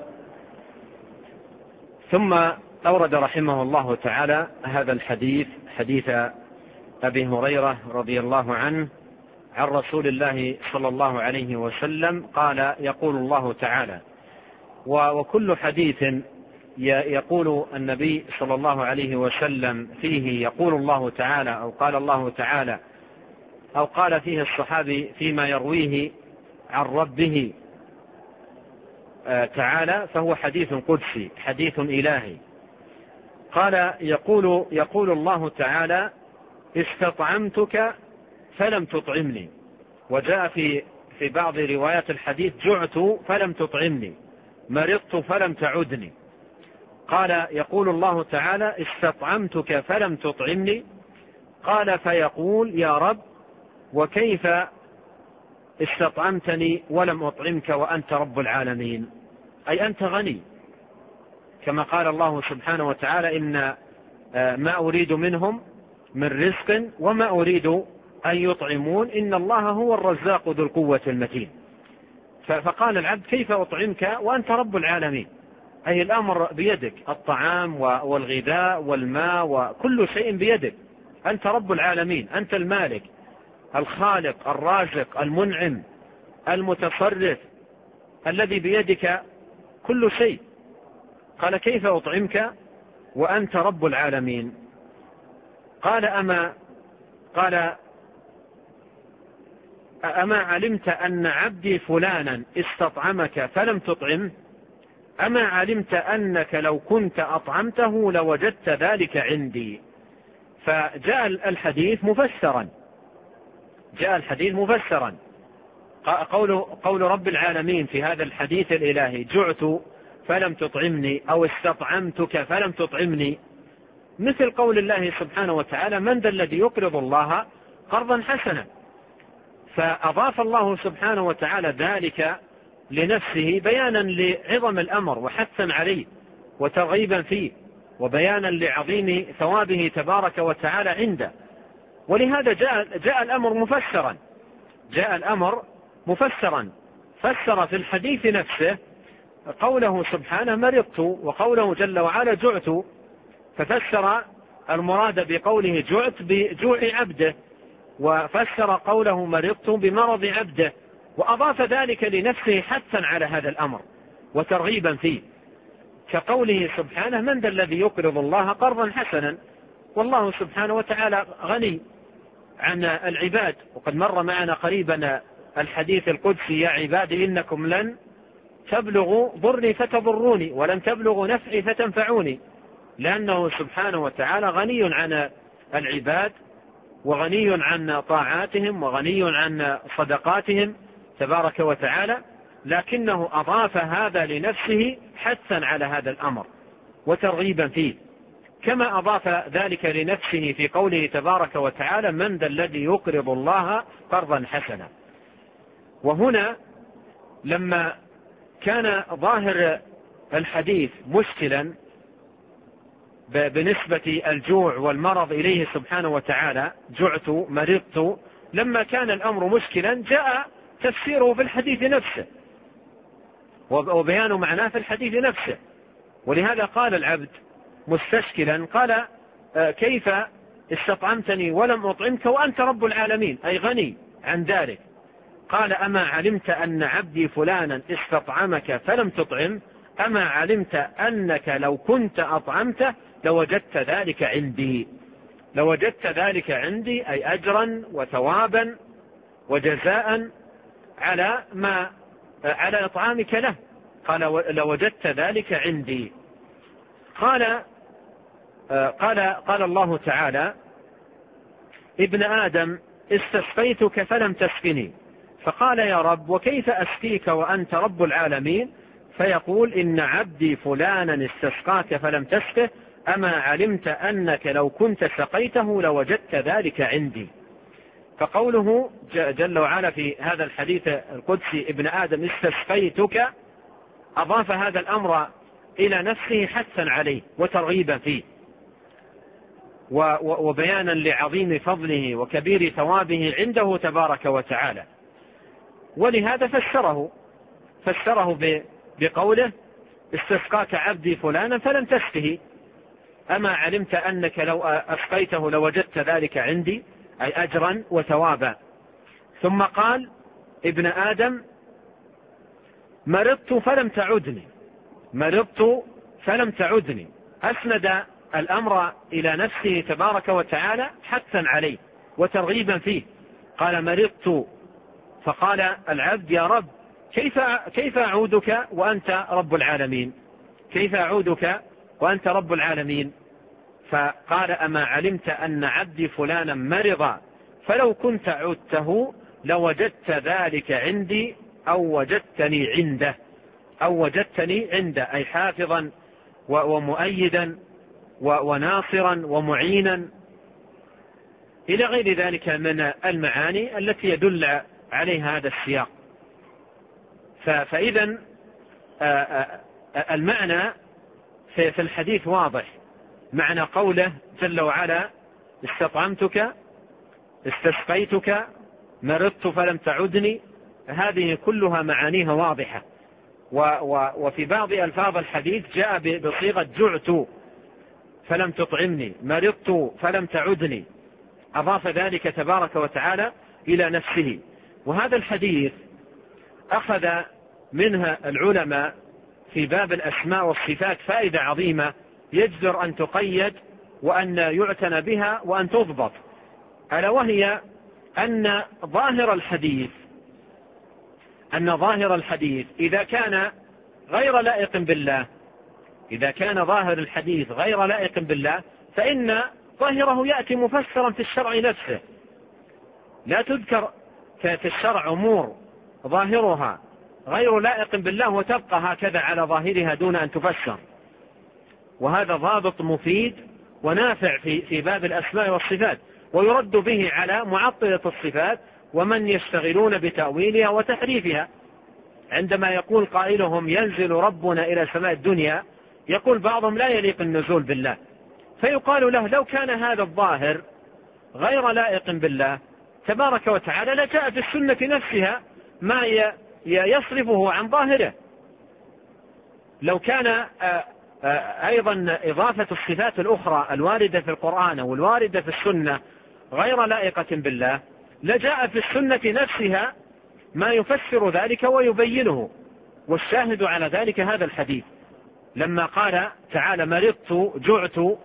ثم أورد رحمه الله تعالى هذا الحديث، حديث أبي هريرة رضي الله عنه عن رسول الله صلى الله عليه وسلم قال: يقول الله تعالى. وكل حديث يقول النبي صلى الله عليه وسلم فيه يقول الله تعالى أو قال الله تعالى أو قال فيه الصحابي فيما يرويه عن ربه تعالى فهو حديث قدسي، حديث إلهي. قال: يقول, يقول الله تعالى: استطعمتك فلم تطعمني. وجاء في في بعض روايات الحديث: جعت فلم تطعمني، مرضت فلم تعدني. قال: يقول الله تعالى: استطعمتك فلم تطعمني. قال: فيقول: يا رب وكيف استطعمتني ولم أطعمك وأنت رب العالمين؟ أي أنت غني، كما قال الله سبحانه وتعالى: إن ما أريد منهم من رزق وما أريد أن يطعمون إن الله هو الرزاق ذو القوة المتين. فقال العبد: كيف أطعمك وأنت رب العالمين؟ أي الأمر بيدك، الطعام والغذاء والماء وكل شيء بيدك، أنت رب العالمين، أنت المالك الخالق الرازق المنعم المتصرف الذي بيدك كل شيء. قال: كيف أطعمك وأنت رب العالمين؟ قال أما قال أما علمت أن عبدي فلانا استطعمك فلم تطعمه أما علمت أنك لو كنت أطعمته لوجدت ذلك عندي. فجاء الحديث مفسرا جاء الحديث مفسرا قول, قول رب العالمين في هذا الحديث الإلهي جعت فلم تطعمني أو استطعمتك فلم تطعمني، مثل قول الله سبحانه وتعالى من ذا الذي يقرض الله قرضا حسنا. فأضاف الله سبحانه وتعالى ذلك لنفسه بيانا لعظم الأمر وحثا عليه وترغيبا فيه وبيانا لعظيم ثوابه تبارك وتعالى عنده. ولهذا جاء, جاء الأمر مفسرا جاء الأمر مفسرا فسر في الحديث نفسه قوله سبحانه مرضت وقوله جل وعلا جعت، ففسر المراد بقوله جعت بجوع عبده، وفسر قوله مرضت بمرض عبده، وأضاف ذلك لنفسه حثا على هذا الأمر وترغيبا فيه، كقوله سبحانه من ذا الذي يقرض الله قرضا حسنا. والله سبحانه وتعالى غني عن العباد، وقد مر معنا قريبا الحديث القدسي يا عبادي إنكم لن تبلغوا ضري فتضروني ولن تبلغوا نفعي فتنفعوني، لأنه سبحانه وتعالى غني عن العباد وغني عن طاعاتهم وغني عن صدقاتهم تبارك وتعالى، لكنه أضاف هذا لنفسه حثا على هذا الأمر وترغيبا فيه، كما أضاف ذلك لنفسه في قوله تبارك وتعالى من ذا الذي يقرض الله قرضا حسنا. وهنا لما كان ظاهر الحديث مشكلا بالنسبة الجوع والمرض إليه سبحانه وتعالى جعت مرضت، لما كان الأمر مشكلا جاء تفسيره في الحديث نفسه وبيان معناه في الحديث نفسه. ولهذا قال العبد مستشكلا قال كيف استطعمتني ولم أطعمك وأنت رب العالمين، أي غني عن ذلك. قال أما علمت أن عبدي فلانا استطعمك فلم تطعم أما علمت أنك لو كنت أطعمته لوجدت ذلك عندي لوجدت ذلك عندي أي أجرا وثوابا وجزاء على ما على إطعامك له. قال لوجدت ذلك عندي. قال قال قال الله تعالى ابن آدم استسقيتك فلم تسقني، فقال يا رب وكيف أسقيك وأنت رب العالمين؟ فيقول إن عبدي فلانا استسقاك فلم تسقه أما علمت أنك لو كنت سقيته لوجدت ذلك عندي. فقوله جل وعلا في هذا الحديث القدسي ابن آدم استسقيتك أضاف هذا الأمر إلى نفسه حثا عليه وترغيبا فيه وبيانا لعظيم فضله وكبير ثوابه عنده تبارك وتعالى. ولهذا فسره فسره بقوله استسقاك عبدي فلانا فلم تسقه أما علمت أنك لو أسقيته لوجدت ذلك عندي أي أجرا وثوابا. ثم قال ابن آدم مرضت فلم تعدني مرضت فلم تعدني أسند الأمر إلى نفسه تبارك وتعالى حثا عليه وترغيبا فيه. قال مرضت، فقال العبد يا رب كيف كيف أعودك وأنت رب العالمين كيف أعودك وأنت رب العالمين؟ فقال أما علمت أن عبدي فلانا مرض فلو كنت عدته لوجدت ذلك عندي أو وجدتني عنده أو وجدتني عنده أي حافظا ومؤيدا وناصرا ومعينا إلى غير ذلك من المعاني التي يدل عليها هذا السياق. فإذا المعنى في الحديث واضح، معنى قوله جل وعلا استطعمتك استسقيتك مرضت فلم تعدني، هذه كلها معانيها واضحة. وفي بعض ألفاظ الحديث جاء بصيغة جعت فلم تطعمني مرضت فلم تعدني، أضاف ذلك تبارك وتعالى إلى نفسه. وهذا الحديث أخذ منها العلماء في باب الأسماء والصفات فائدة عظيمة يجدر أن تقيد وأن يعتنى بها وأن تضبط، ألا وهي أن ظاهر الحديث أن ظاهر الحديث إذا كان غير لائق بالله إذا كان ظاهر الحديث غير لائق بالله فإن ظاهره يأتي مفسرا في الشرع نفسه. لا تذكر في الشرع أمور ظاهرها غير لائق بالله وتبقى هكذا على ظاهرها دون أن تفسر. وهذا ضابط مفيد ونافع في في باب الأسماء والصفات، ويرد به على معطلة الصفات ومن يشتغلون بتأويلها وتحريفها. عندما يقول قائلهم ينزل ربنا إلى سماء الدنيا، يقول بعضهم لا يليق النزول بالله، فيقال له لو كان هذا الظاهر غير لائق بالله تبارك وتعالى لجاء في السنة نفسها ما يصرفه عن ظاهره. لو كان أيضا إضافة الصفات الأخرى الواردة في القرآن والواردة في السنة غير لائقة بالله لجاء في السنة نفسها ما يفسر ذلك ويبينه. والشاهد على ذلك هذا الحديث لما قال تعالى مرضت جعت،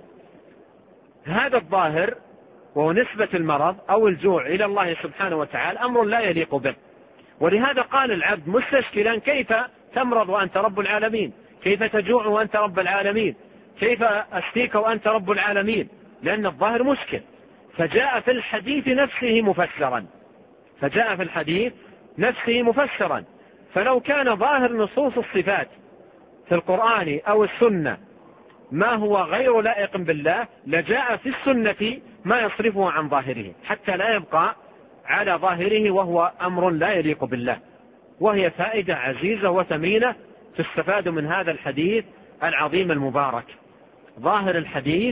هذا الظاهر وهو نسبة المرض أو الجوع إلى الله سبحانه وتعالى أمر لا يليق به. ولهذا قال العبد مستشكلا كيف تمرض وأنت رب العالمين، كيف تجوع وأنت رب العالمين، كيف أشفيك وأنت رب العالمين، لأن الظاهر مشكل. فجاء في الحديث نفسه مفسرا فجاء في الحديث نفسه مفسرا فلو كان ظاهر نصوص الصفات في القرآن أو السنة ما هو غير لائق بالله لجاء في السنة ما يصرفه عن ظاهره حتى لا يبقى على ظاهره وهو أمر لا يليق بالله. وهي فائدة عزيزة وثمينة تستفاد من هذا الحديث العظيم المبارك. ظاهر الحديث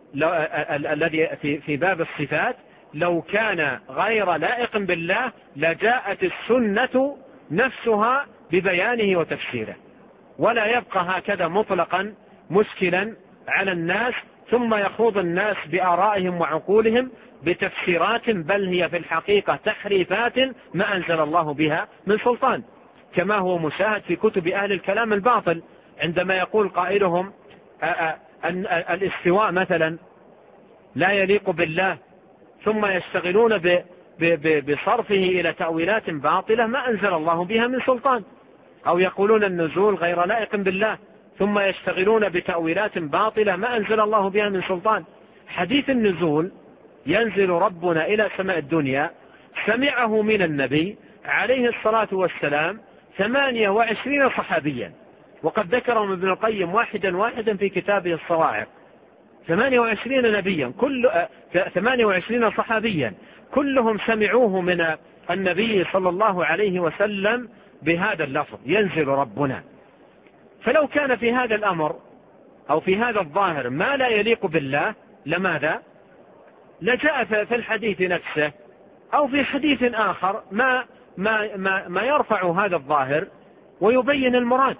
الذي في باب الصفات لو كان غير لائق بالله لجاءت السنة نفسها ببيانه وتفسيره، ولا يبقى هكذا مطلقا مشكلا على الناس ثم يخوض الناس بآرائهم وعقولهم بتفسيرات بل هي في الحقيقة تحريفات ما أنزل الله بها من سلطان، كما هو مشاهد في كتب أهل الكلام الباطل عندما يقول قائلهم أن الاستواء مثلا لا يليق بالله ثم يشتغلون بصرفه إلى تأويلات باطلة ما أنزل الله بها من سلطان، أو يقولون النزول غير لائق بالله ثم يشتغلون بتأويلات باطلة ما أنزل الله بها من سلطان. حديث النزول ينزل ربنا إلى سماء الدنيا سمعه من النبي عليه الصلاة والسلام ثمانية وعشرين صحابيا، وقد ذكرهم ابن القيم واحدا واحدا في كتابه الصواعق. ثمانية وعشرين نبيا كل ثمانية وعشرين صحابيا كلهم سمعوه من النبي صلى الله عليه وسلم بهذا اللفظ ينزل ربنا. فلو كان في هذا الأمر أو في هذا الظاهر ما لا يليق بالله لماذا؟ لجاء في الحديث نفسه أو في حديث آخر ما, ما, ما, ما يرفع هذا الظاهر ويبين المراد،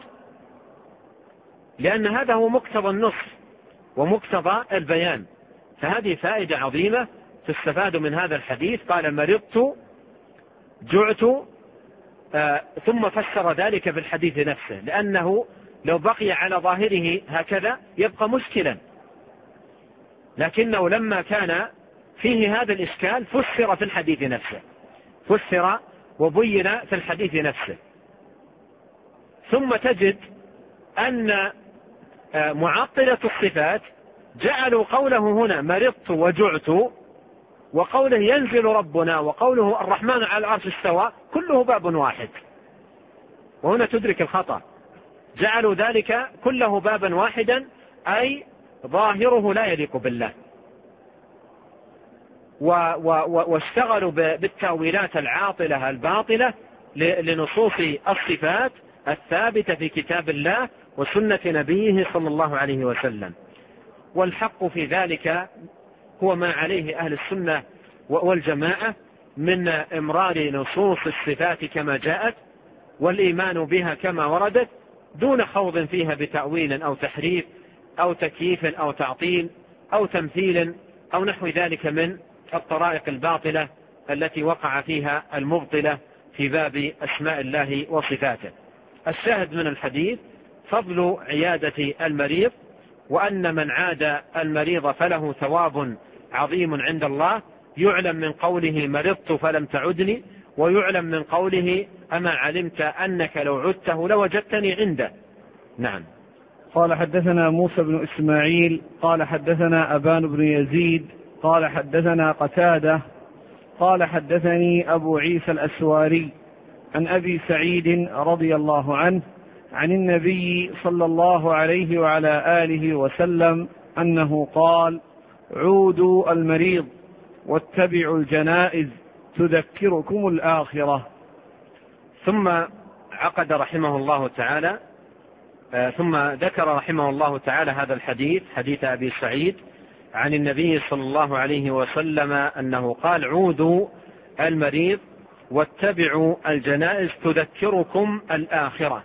لأن هذا هو مقتضى النص ومقتضى البيان. فهذه فائدة عظيمة تستفاد من هذا الحديث. قال مرضت جعت آه ثم فسر ذلك بالحديث نفسه، لأنه لو بقي على ظاهره هكذا يبقى مشكلا، لكنه لما كان فيه هذا الإشكال فسر في الحديث نفسه فسر وبين في الحديث نفسه. ثم تجد أن معطلة الصفات جعلوا قوله هنا مرضت وجعت وقوله ينزل ربنا وقوله الرحمن على العرش استوى كله باب واحد، وهنا تدرك الخطأ. جعلوا ذلك كله بابا واحدا أي ظاهره لا يليق بالله، واشتغلوا بالتأويلات العاطلة الباطلة لنصوص الصفات الثابتة في كتاب الله وسنة نبيه صلى الله عليه وسلم. والحق في ذلك هو ما عليه أهل السنة والجماعة من إمرار نصوص الصفات كما جاءت والإيمان بها كما وردت دون خوض فيها بتأويل أو تحريف أو تكييف أو تعطيل أو تمثيل أو نحو ذلك من الطرائق الباطلة التي وقع فيها المبطلة في باب أسماء الله وصفاته. الشاهد من الحديث فضل عيادة المريض وأن من عاد المريض فله ثواب عظيم عند الله. يعلم من قوله مرضت فلم تعدني، ويعلم من قوله أما علمت أنك لو عدته لوجدتني عنده. نعم. قال حدثنا موسى بن إسماعيل قال حدثنا أبان بن يزيد قال حدثنا قتادة قال حدثني أبو عيسى الأسواري عن أبي سعيد رضي الله عنه عن النبي صلى الله عليه وعلى آله وسلم أنه قال: عودوا المريض واتبعوا الجنائز تذكركم الآخرة. ثم عقد رحمه الله تعالى ثم ذكر رحمه الله تعالى هذا الحديث، حديث أبي سعيد عن النبي صلى الله عليه وسلم أنه قال: عودوا المريض واتبعوا الجنائز تذكركم الآخرة.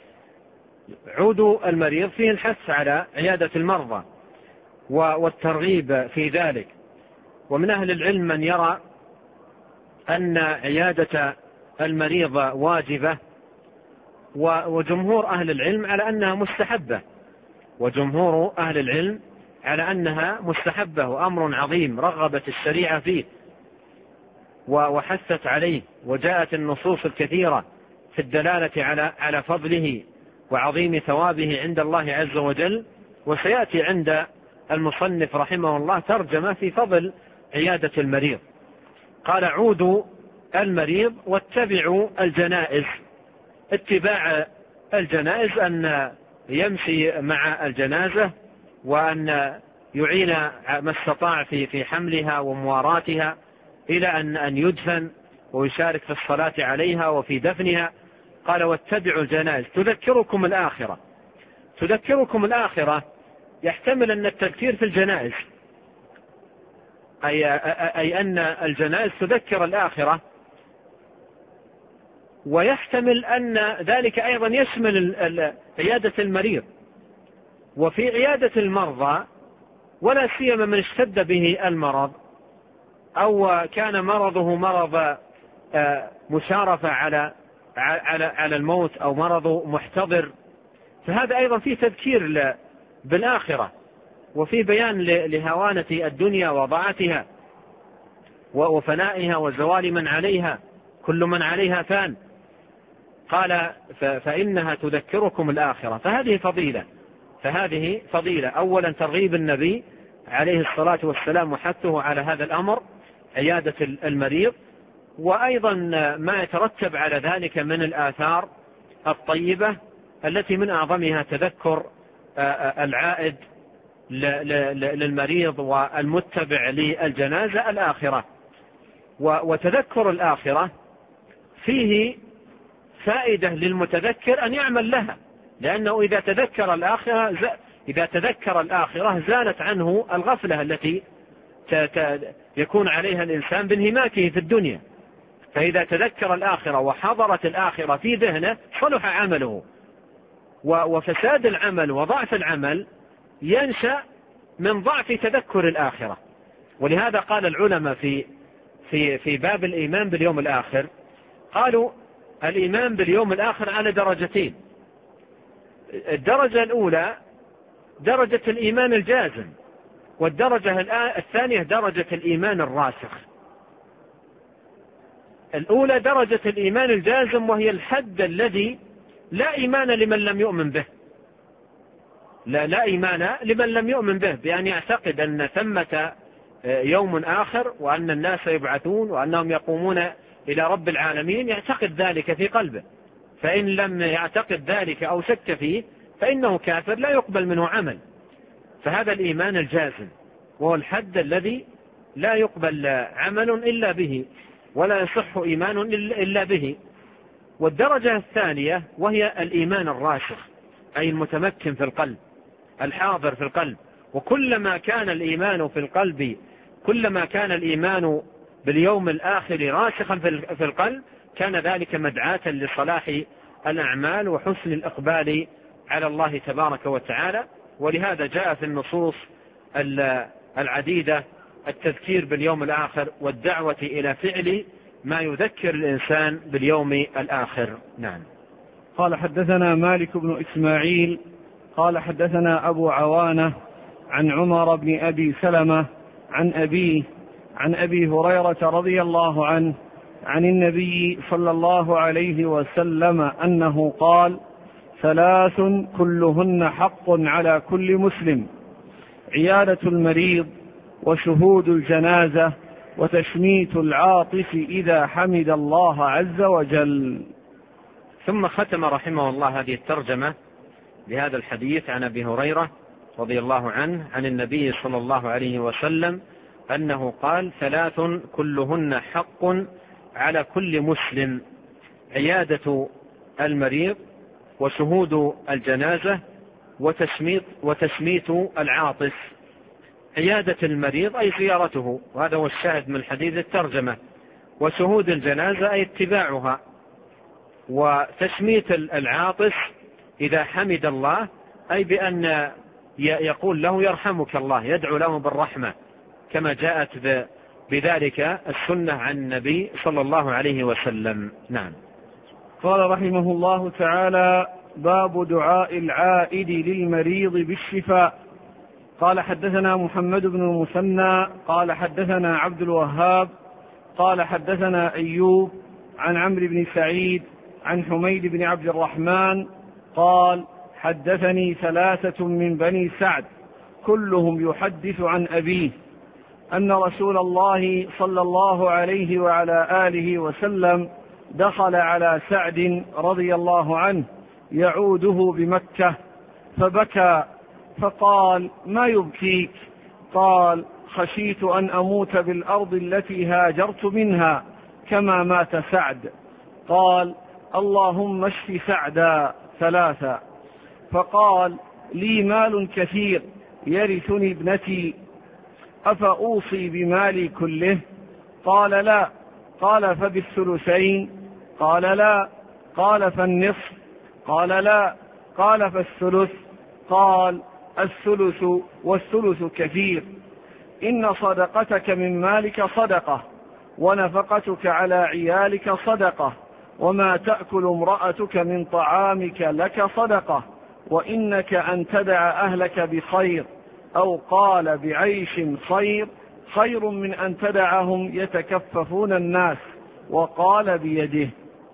عودوا المريض فيه الحث على عيادة المرضى والترغيب في ذلك. ومن أهل العلم من يرى أن عيادة المريض واجبة، وجمهور أهل العلم على أنها مستحبة وجمهور أهل العلم على أنها مستحبة وأمر عظيم رغبت الشريعة فيه وحثت عليه، وجاءت النصوص الكثيرة في الدلالة على على فضله وعظيم ثوابه عند الله عز وجل. وسيأتي عند المصنف رحمه الله ترجمة في فضل عيادة المريض. قال: عودوا المريض واتبعوا الجنائز. اتباع الجنائز أن يمشي مع الجنازة وأن يعين ما استطاع في في حملها ومواراتها إلى أن أن يدفن ويشارك في الصلاة عليها وفي دفنها. قال: واتبعوا الجنائز تذكركم الآخرة. تذكركم الآخرة يحتمل أن التذكير في الجنائز، أي, أي أن الجنائز تذكر الآخرة، ويحتمل أن ذلك أيضا يشمل عيادة المريض. وفي عيادة المرضى ولا سيما من اشتد به المرض أو كان مرضه مرض مشارفة على على على الموت أو مرض محتضر، فهذا أيضا فيه تذكير بالآخرة وفي بيان لهوانة الدنيا وضاعتها وفنائها وزوال من عليها، كل من عليها فان. قال: فإنها تذكركم الآخرة. فهذه فضيلة فهذه فضيلة أولا ترغيب النبي عليه الصلاة والسلام وحثه على هذا الأمر، عيادة المريض، وأيضا ما يترتب على ذلك من الآثار الطيبة التي من أعظمها تذكر العائد للمريض والمتبع للجنازة الآخرة. وتذكر الآخرة فيه فائدة للمتذكر أن يعمل لها، لأنه إذا تذكر الآخرة إذا تذكر الآخرة زالت عنه الغفلة التي يكون عليها الإنسان بانهماكه في الدنيا. فإذا تذكر الآخرة وحضرت الآخرة في ذهنه صلح عمله، وفساد العمل وضعف العمل ينشأ من ضعف تذكر الآخرة. ولهذا قال العلماء في في في باب الإيمان باليوم الآخر، قالوا: الإيمان باليوم الآخر على درجتين. الدرجة الأولى درجة الإيمان الجازم، والدرجة الثانية درجة الإيمان الراسخ. الأولى درجة الإيمان الجازم، وهي الحد الذي لا إيمان لمن لم يؤمن به، لا, لا إيمان لمن لم يؤمن به، بأن يعتقد أن ثمة يوم آخر وأن الناس يبعثون وأنهم يقومون إلى رب العالمين، يعتقد ذلك في قلبه. فإن لم يعتقد ذلك أو شك فيه فإنه كافر لا يقبل منه عمل. فهذا الإيمان الجازم، وهو الحد الذي لا يقبل عمل إلا به ولا يصح إيمان إلا به. والدرجة الثانية وهي الإيمان الراسخ، أي المتمكن في القلب، الحاضر في القلب. وكلما كان الإيمان في القلب كلما كان الإيمان باليوم الآخر راسخا في القلب كان ذلك مدعاة لصلاح الأعمال وحسن الإقبال على الله تبارك وتعالى. ولهذا جاء في النصوص العديدة التذكير باليوم الآخر والدعوة إلى فعل ما يذكر الإنسان باليوم الآخر. نعم. قال: حدثنا مالك بن إسماعيل قال حدثنا أبو عوانة عن عمر بن أبي سلمة عن أبيه عن أبي هريرة رضي الله عنه عن النبي صلى الله عليه وسلم أنه قال: ثلاث كلهن حق على كل مسلم: عيادة المريض، وشهود الجنازة، وتشميت العاطف إذا حمد الله عز وجل. ثم ختم رحمه الله هذه الترجمة بهذا الحديث عن أبي هريرة رضي الله عنه عن النبي صلى الله عليه وسلم أنه قال: ثلاث كلهن حق على كل مسلم: عيادة المريض، وشهود الجنازة، وتشميت, وتشميت العاطف. عيادة المريض أي زيارته، وهذا هو الشاهد من حديث الترجمة. وشهود الجنازة أي اتباعها. وتشميت العاطف إذا حمد الله أي بأن يقول له: يرحمك الله، يدعو له بالرحمة، كما جاءت بذلك السنة عن النبي صلى الله عليه وسلم. نعم. قال رحمه الله تعالى: باب دعاء العائد للمريض بالشفاء. قال حدثنا محمد بن المثنى قال حدثنا عبد الوهاب قال حدثنا أيوب عن عمرو بن سعيد عن حميد بن عبد الرحمن قال: حدثني ثلاثة من بني سعد كلهم يحدث عن أبيه أن رسول الله صلى الله عليه وعلى آله وسلم دخل على سعد رضي الله عنه يعوده بمكة فبكى فقال: ما يبكيك؟ قال: خشيت أن أموت بالأرض التي هاجرت منها كما مات سعد. قال: اللهم اشف سعدا ثلاثا. فقال: لي مال كثير يرثني ابنتي أفأوصي بمالي كله؟ قال: لا. قال: فبالثلثين؟ قال: لا. قال: فالنصف؟ قال: لا. قال: فالثلث؟ قال: الثلث والثلث كثير. إن صدقتك من مالك صدقة، ونفقتك على عيالك صدقة، وما تأكل امرأتك من طعامك لك صدقة، وإنك أن تدع أهلك بخير أو قال بعيش خير خير من أن تدعهم يتكففون الناس، وقال بيده.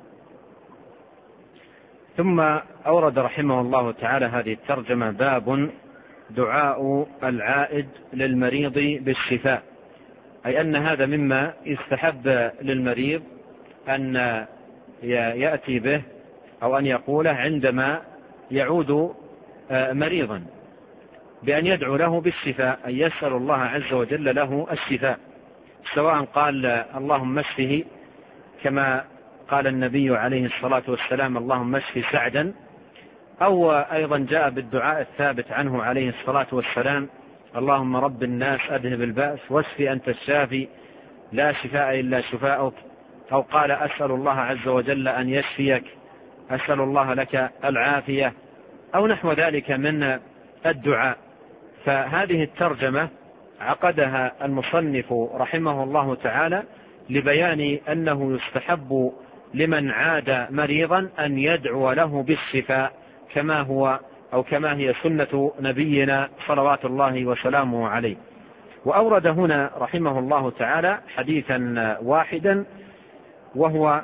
ثم أورد رحمه الله تعالى هذه الترجمة: باب دعاء العائد للمريض بالشفاء، أي أن هذا مما يستحب للمريض أن يأتي به أو أن يقوله عندما يعود مريضا، بأن يدعو له بالشفاء، أن يسأل الله عز وجل له الشفاء، سواء قال: اللهم اشفه، كما قال النبي عليه الصلاة والسلام: اللهم اشف سعدا، أو أيضا جاء بالدعاء الثابت عنه عليه الصلاة والسلام: اللهم رب الناس أذهب البأس واشف أنت الشافي لا شفاء إلا شفاءك، أو قال: أسأل الله عز وجل أن يشفيك، أسأل الله لك العافية، أو نحو ذلك من الدعاء. فهذه الترجمة عقدها المصنف رحمه الله تعالى لبيان أنه يستحب لمن عاد مريضا أن يدعو له بالشفاء، كما هو أو كما هي سنة نبينا صلوات الله وسلامه عليه. وأورد هنا رحمه الله تعالى حديثا واحدا، وهو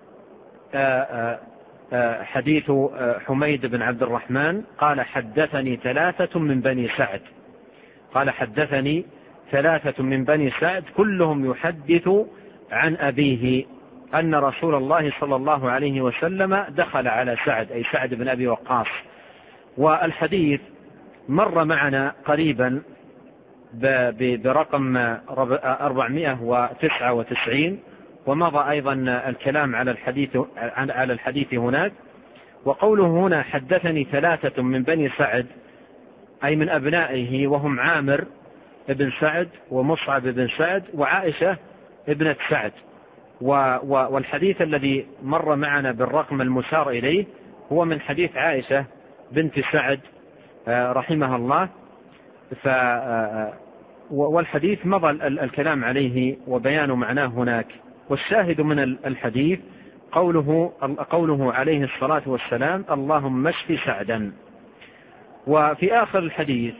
حديث حميد بن عبد الرحمن قال: حدثني ثلاثة من بني سعد. قال: حدثني ثلاثة من بني سعد كلهم يحدث عن أبيه أن رسول الله صلى الله عليه وسلم دخل على سعد، أي سعد بن أبي وقاص. والحديث مر معنا قريبا برقم أربعمائة وتسعة وتسعين، ومضى أيضا الكلام على الحديث على الحديث هناك. وقوله هنا: حدثني ثلاثة من بني سعد، أي من أبنائه، وهم عامر ابن سعد، ومصعب بن سعد، وعائشة ابنة سعد. والحديث الذي مر معنا بالرقم المشار إليه هو من حديث عائشة بنت سعد رحمها الله. والحديث مضى الكلام عليه وبيان معناه هناك. والشاهد من الحديث قوله, قوله عليه الصلاة والسلام: اللهم اشف سعدا. وفي آخر الحديث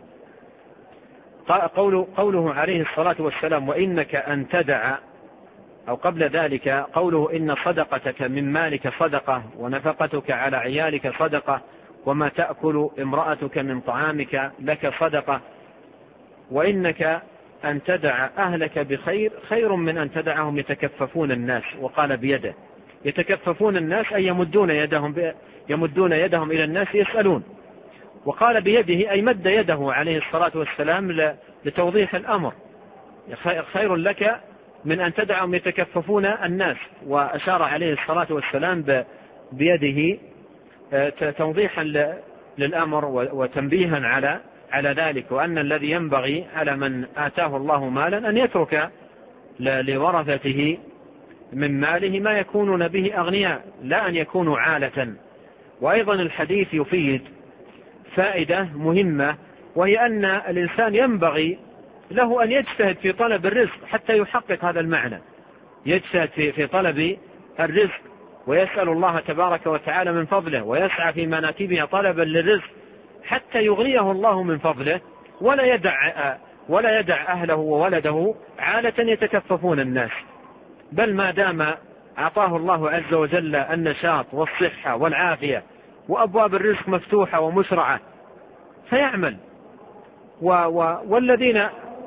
قوله, قوله عليه الصلاة والسلام وإنك أن تدع، أو قبل ذلك قوله إن صدقتك من مالك صدقة ونفقتك على عيالك صدقة وما تأكل امرأتك من طعامك لك صدقة، وإنك أن تدع أهلك بخير خير من أن تدعهم يتكففون الناس. وقال بيده، يتكففون الناس أي يمدون يدهم, يمدون يدهم إلى الناس يسألون. وقال بيده أي مد يده عليه الصلاة والسلام لتوضيح الأمر، خير لك من أن تدعهم يتكففون الناس. وأشار عليه الصلاة والسلام بيده توضيحا للأمر وتنبيها على على ذلك، وأن الذي ينبغي على من آتاه الله مالا أن يترك لورثته من ماله ما يكونون به أغنياء، لا أن يكونوا عالة. وأيضا الحديث يفيد فائدة مهمة، وهي أن الإنسان ينبغي له أن يجتهد في طلب الرزق حتى يحقق هذا المعنى، يجتهد في, في طلب الرزق ويسأل الله تبارك وتعالى من فضله ويسعى في مناكبها طلبا للرزق حتى يغنيه الله من فضله، ولا يدع, ولا يدع أهله وولده عالة يتكففون الناس، بل ما دام أعطاه الله عز وجل النشاط والصحة والعافية وأبواب الرزق مفتوحة ومسرعة فيعمل. و و والذين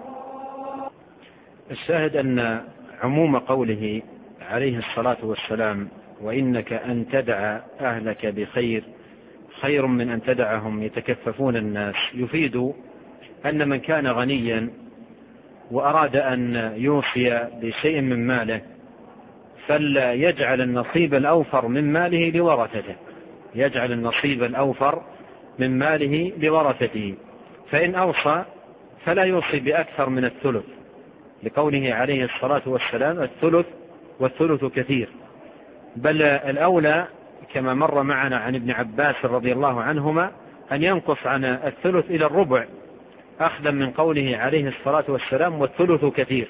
الشاهد أن عموم قوله عليه الصلاة والسلام وإنك أن تدع أهلك بخير خير من أن تدعهم يتكففون الناس، يفيد أن من كان غنيا وأراد أن يوصي بشيء من ماله فليجعل النصيب الأوفر من ماله لورثته، يجعل النصيب الأوفر من ماله لورثته، فإن أوصى فلا يوصي بأكثر من الثلث، لقوله عليه الصلاة والسلام الثلث والثلث كثير. بل الأولى كما مر معنا عن ابن عباس رضي الله عنهما أن ينقص عن الثلث إلى الربع، أخذا من قوله عليه الصلاة والسلام والثلث كثير.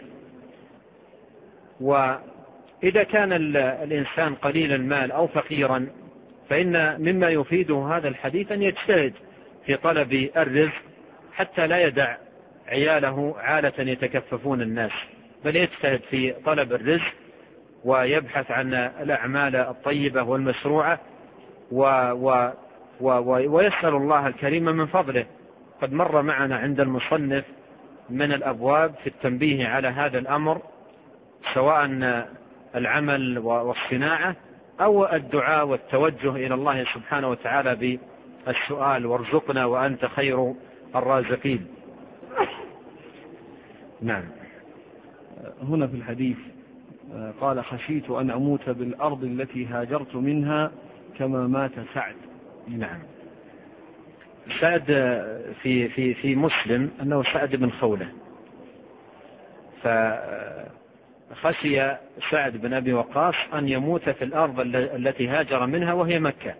وإذا كان الإنسان قليل المال أو فقيرا فإن مما يفيده هذا الحديث أن يجتهد في طلب الرزق حتى لا يدع عياله عالة يتكففون الناس، بل يجتهد في طلب الرزق ويبحث عن الأعمال الطيبة والمشروعة و و و ويسأل الله الكريم من فضله. قد مر معنا عند المصنف من الأبواب في التنبيه على هذا الأمر، سواء العمل والصناعة أو الدعاء والتوجه إلى الله سبحانه وتعالى بالسؤال وارزقنا وأنت خير الرازقين. نعم. هنا في الحديث قال خشيت أن أموت بالأرض التي هاجرت منها كما مات سعد. نعم. سعد في في في مسلم أنه سعد بن خولة، فخشي سعد بن أبي وقاص أن يموت في الأرض التي هاجر منها وهي مكة،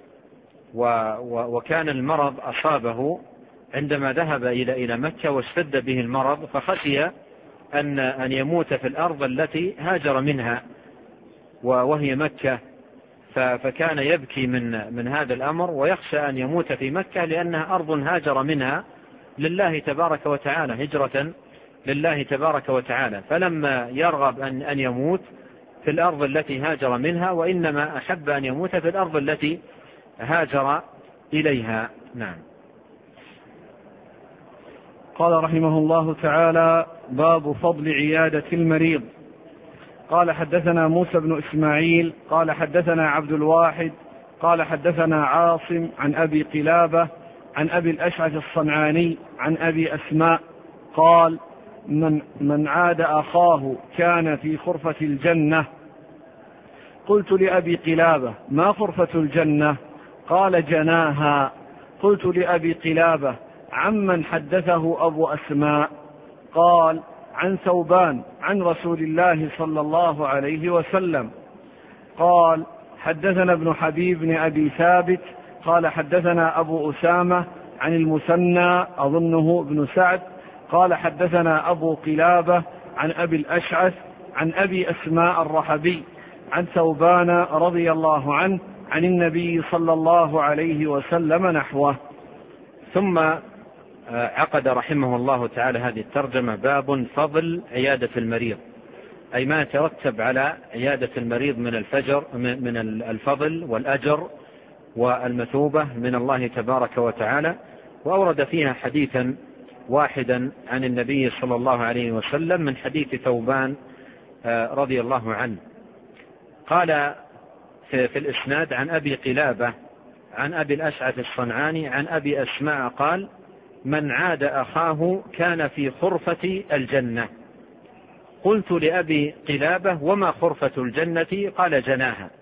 وكان المرض أصابه عندما ذهب إلى إلى مكة واشتد به المرض، فخشي أن أن يموت في الأرض التي هاجر منها وهي مكة، فكان يبكي من من هذا الأمر ويخشى أن يموت في مكة لأنها أرض هاجر منها لله تبارك وتعالى، هجرة لله تبارك وتعالى، فلما يرغب أن أن يموت في الأرض التي هاجر منها، وإنما أحب أن يموت في الأرض التي هاجر إليها. نعم. قال رحمه الله تعالى: باب فضل عيادة المريض. قال حدثنا موسى بن إسماعيل قال حدثنا عبد الواحد قال حدثنا عاصم عن أبي قلابة عن أبي الأشعث الصنعاني عن أبي أسماء قال: من, من عاد أخاه كان في خرفة الجنة. قلت لأبي قلابة: ما خرفة الجنة؟ قال: جناها. قلت لأبي قلابة: عمن حدثه أبو أسماء؟ قال: عن ثوبان عن رسول الله صلى الله عليه وسلم. قال: حدثنا ابن حبيب بن أبي ثابت قال حدثنا أبو أسامة عن المثنى أظنه ابن سعد قال حدثنا أبو قلابة عن أبي الأشعث عن أبي أسماء الرحبي عن ثوبان رضي الله عنه عن النبي صلى الله عليه وسلم نحوه. ثم عقد رحمه الله تعالى هذه الترجمة: باب فضل عيادة المريض، أي ما يترتب على عيادة المريض من الفجر من الفضل والأجر والمثوبة من الله تبارك وتعالى. وأورد فيها حديثا واحدا عن النبي صلى الله عليه وسلم من حديث ثوبان رضي الله عنه، قال في الإسناد: عن أبي قلابة عن أبي الأشعث الصنعاني عن أبي أسماء قال: من عاد أخاه كان في خرفة الجنة. قلت لأبي قلابة: وما خرفة الجنة؟ قال: جناها.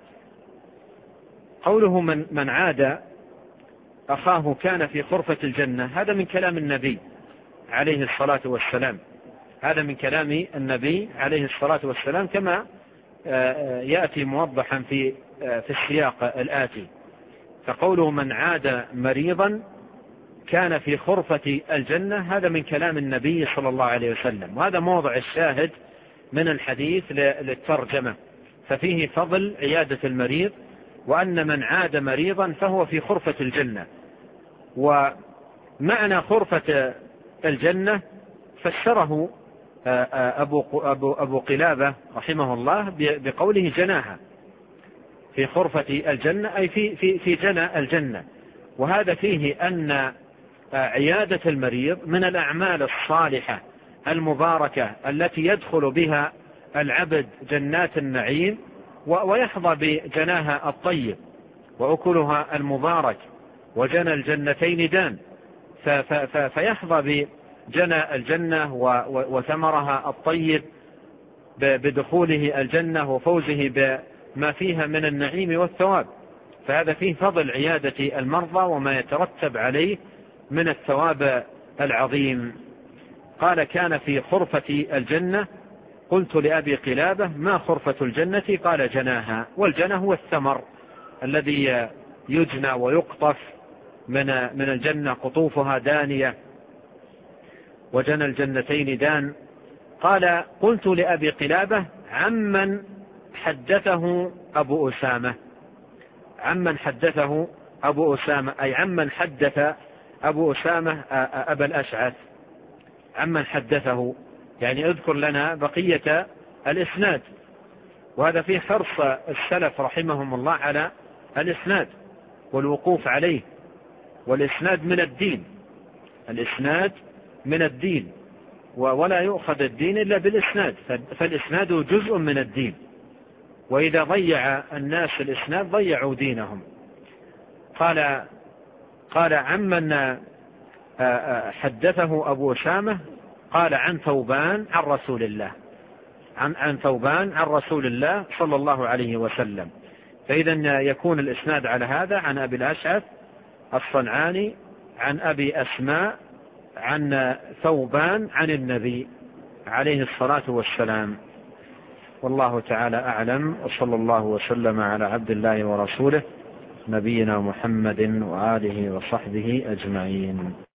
قوله من, من عاد أخاه كان في خرفة الجنة، هذا من كلام النبي عليه الصلاة والسلام، هذا من كلام النبي عليه الصلاة والسلام كما يأتي موضحا في في السياق الآتي. فقوله من عاد مريضا كان في خرفة الجنة، هذا من كلام النبي صلى الله عليه وسلم، وهذا موضع الشاهد من الحديث للترجمة. ففيه فضل عيادة المريض، وأن من عاد مريضا فهو في خرفة الجنة. ومعنى خرفة الجنة فسره أبو, أبو, أبو قلابة رحمه الله بقوله جناها، في خرفة الجنة أي في, في, في جنى الجنة. وهذا فيه أن عيادة المريض من الأعمال الصالحة المباركة التي يدخل بها العبد جنات النعيم ويحظى بجناها الطيب وأكلها المبارك، وجنى الجنتين دان، فيحظى بجنى الجنة وثمرها الطيب بدخوله الجنة وفوزه بما فيها من النعيم والثواب. فهذا فيه فضل عيادة المرضى وما يترتب عليه من الثواب العظيم. قال: كان في خرفة الجنة. قلت لأبي قلابة: ما خرفة الجنة؟ قال: جناها. والجنة هو الثمر الذي يجنى ويقطف من من الجنة، قطوفها دانية، وجنى الجنتين دان. قال: قلت لأبي قلابة: عمن حدثه أبو أسامة؟ عمن حدثه أبو أسامة أي عمن حدث أبو أسامة أبا الأشعث، عمن حدثه يعني اذكر لنا بقية الإسناد. وهذا فيه حرص السلف رحمهم الله على الإسناد والوقوف عليه، والإسناد من الدين، الإسناد من الدين، ولا يؤخذ الدين إلا بالإسناد، فالإسناد جزء من الدين، وإذا ضيع الناس الإسناد ضيعوا دينهم. قال قال عمن حدثه أبو أسامة؟ قال: عن ثوبان عن رسول الله، عن, عن ثوبان عن رسول الله صلى الله عليه وسلم. فإذا يكون الإسناد على هذا: عن أبي الأشعث الصنعاني عن أبي أسماء عن ثوبان عن النبي عليه الصلاة والسلام. والله تعالى أعلم، وصلى الله وسلم على عبد الله ورسوله نبينا محمد وآله وصحبه أجمعين.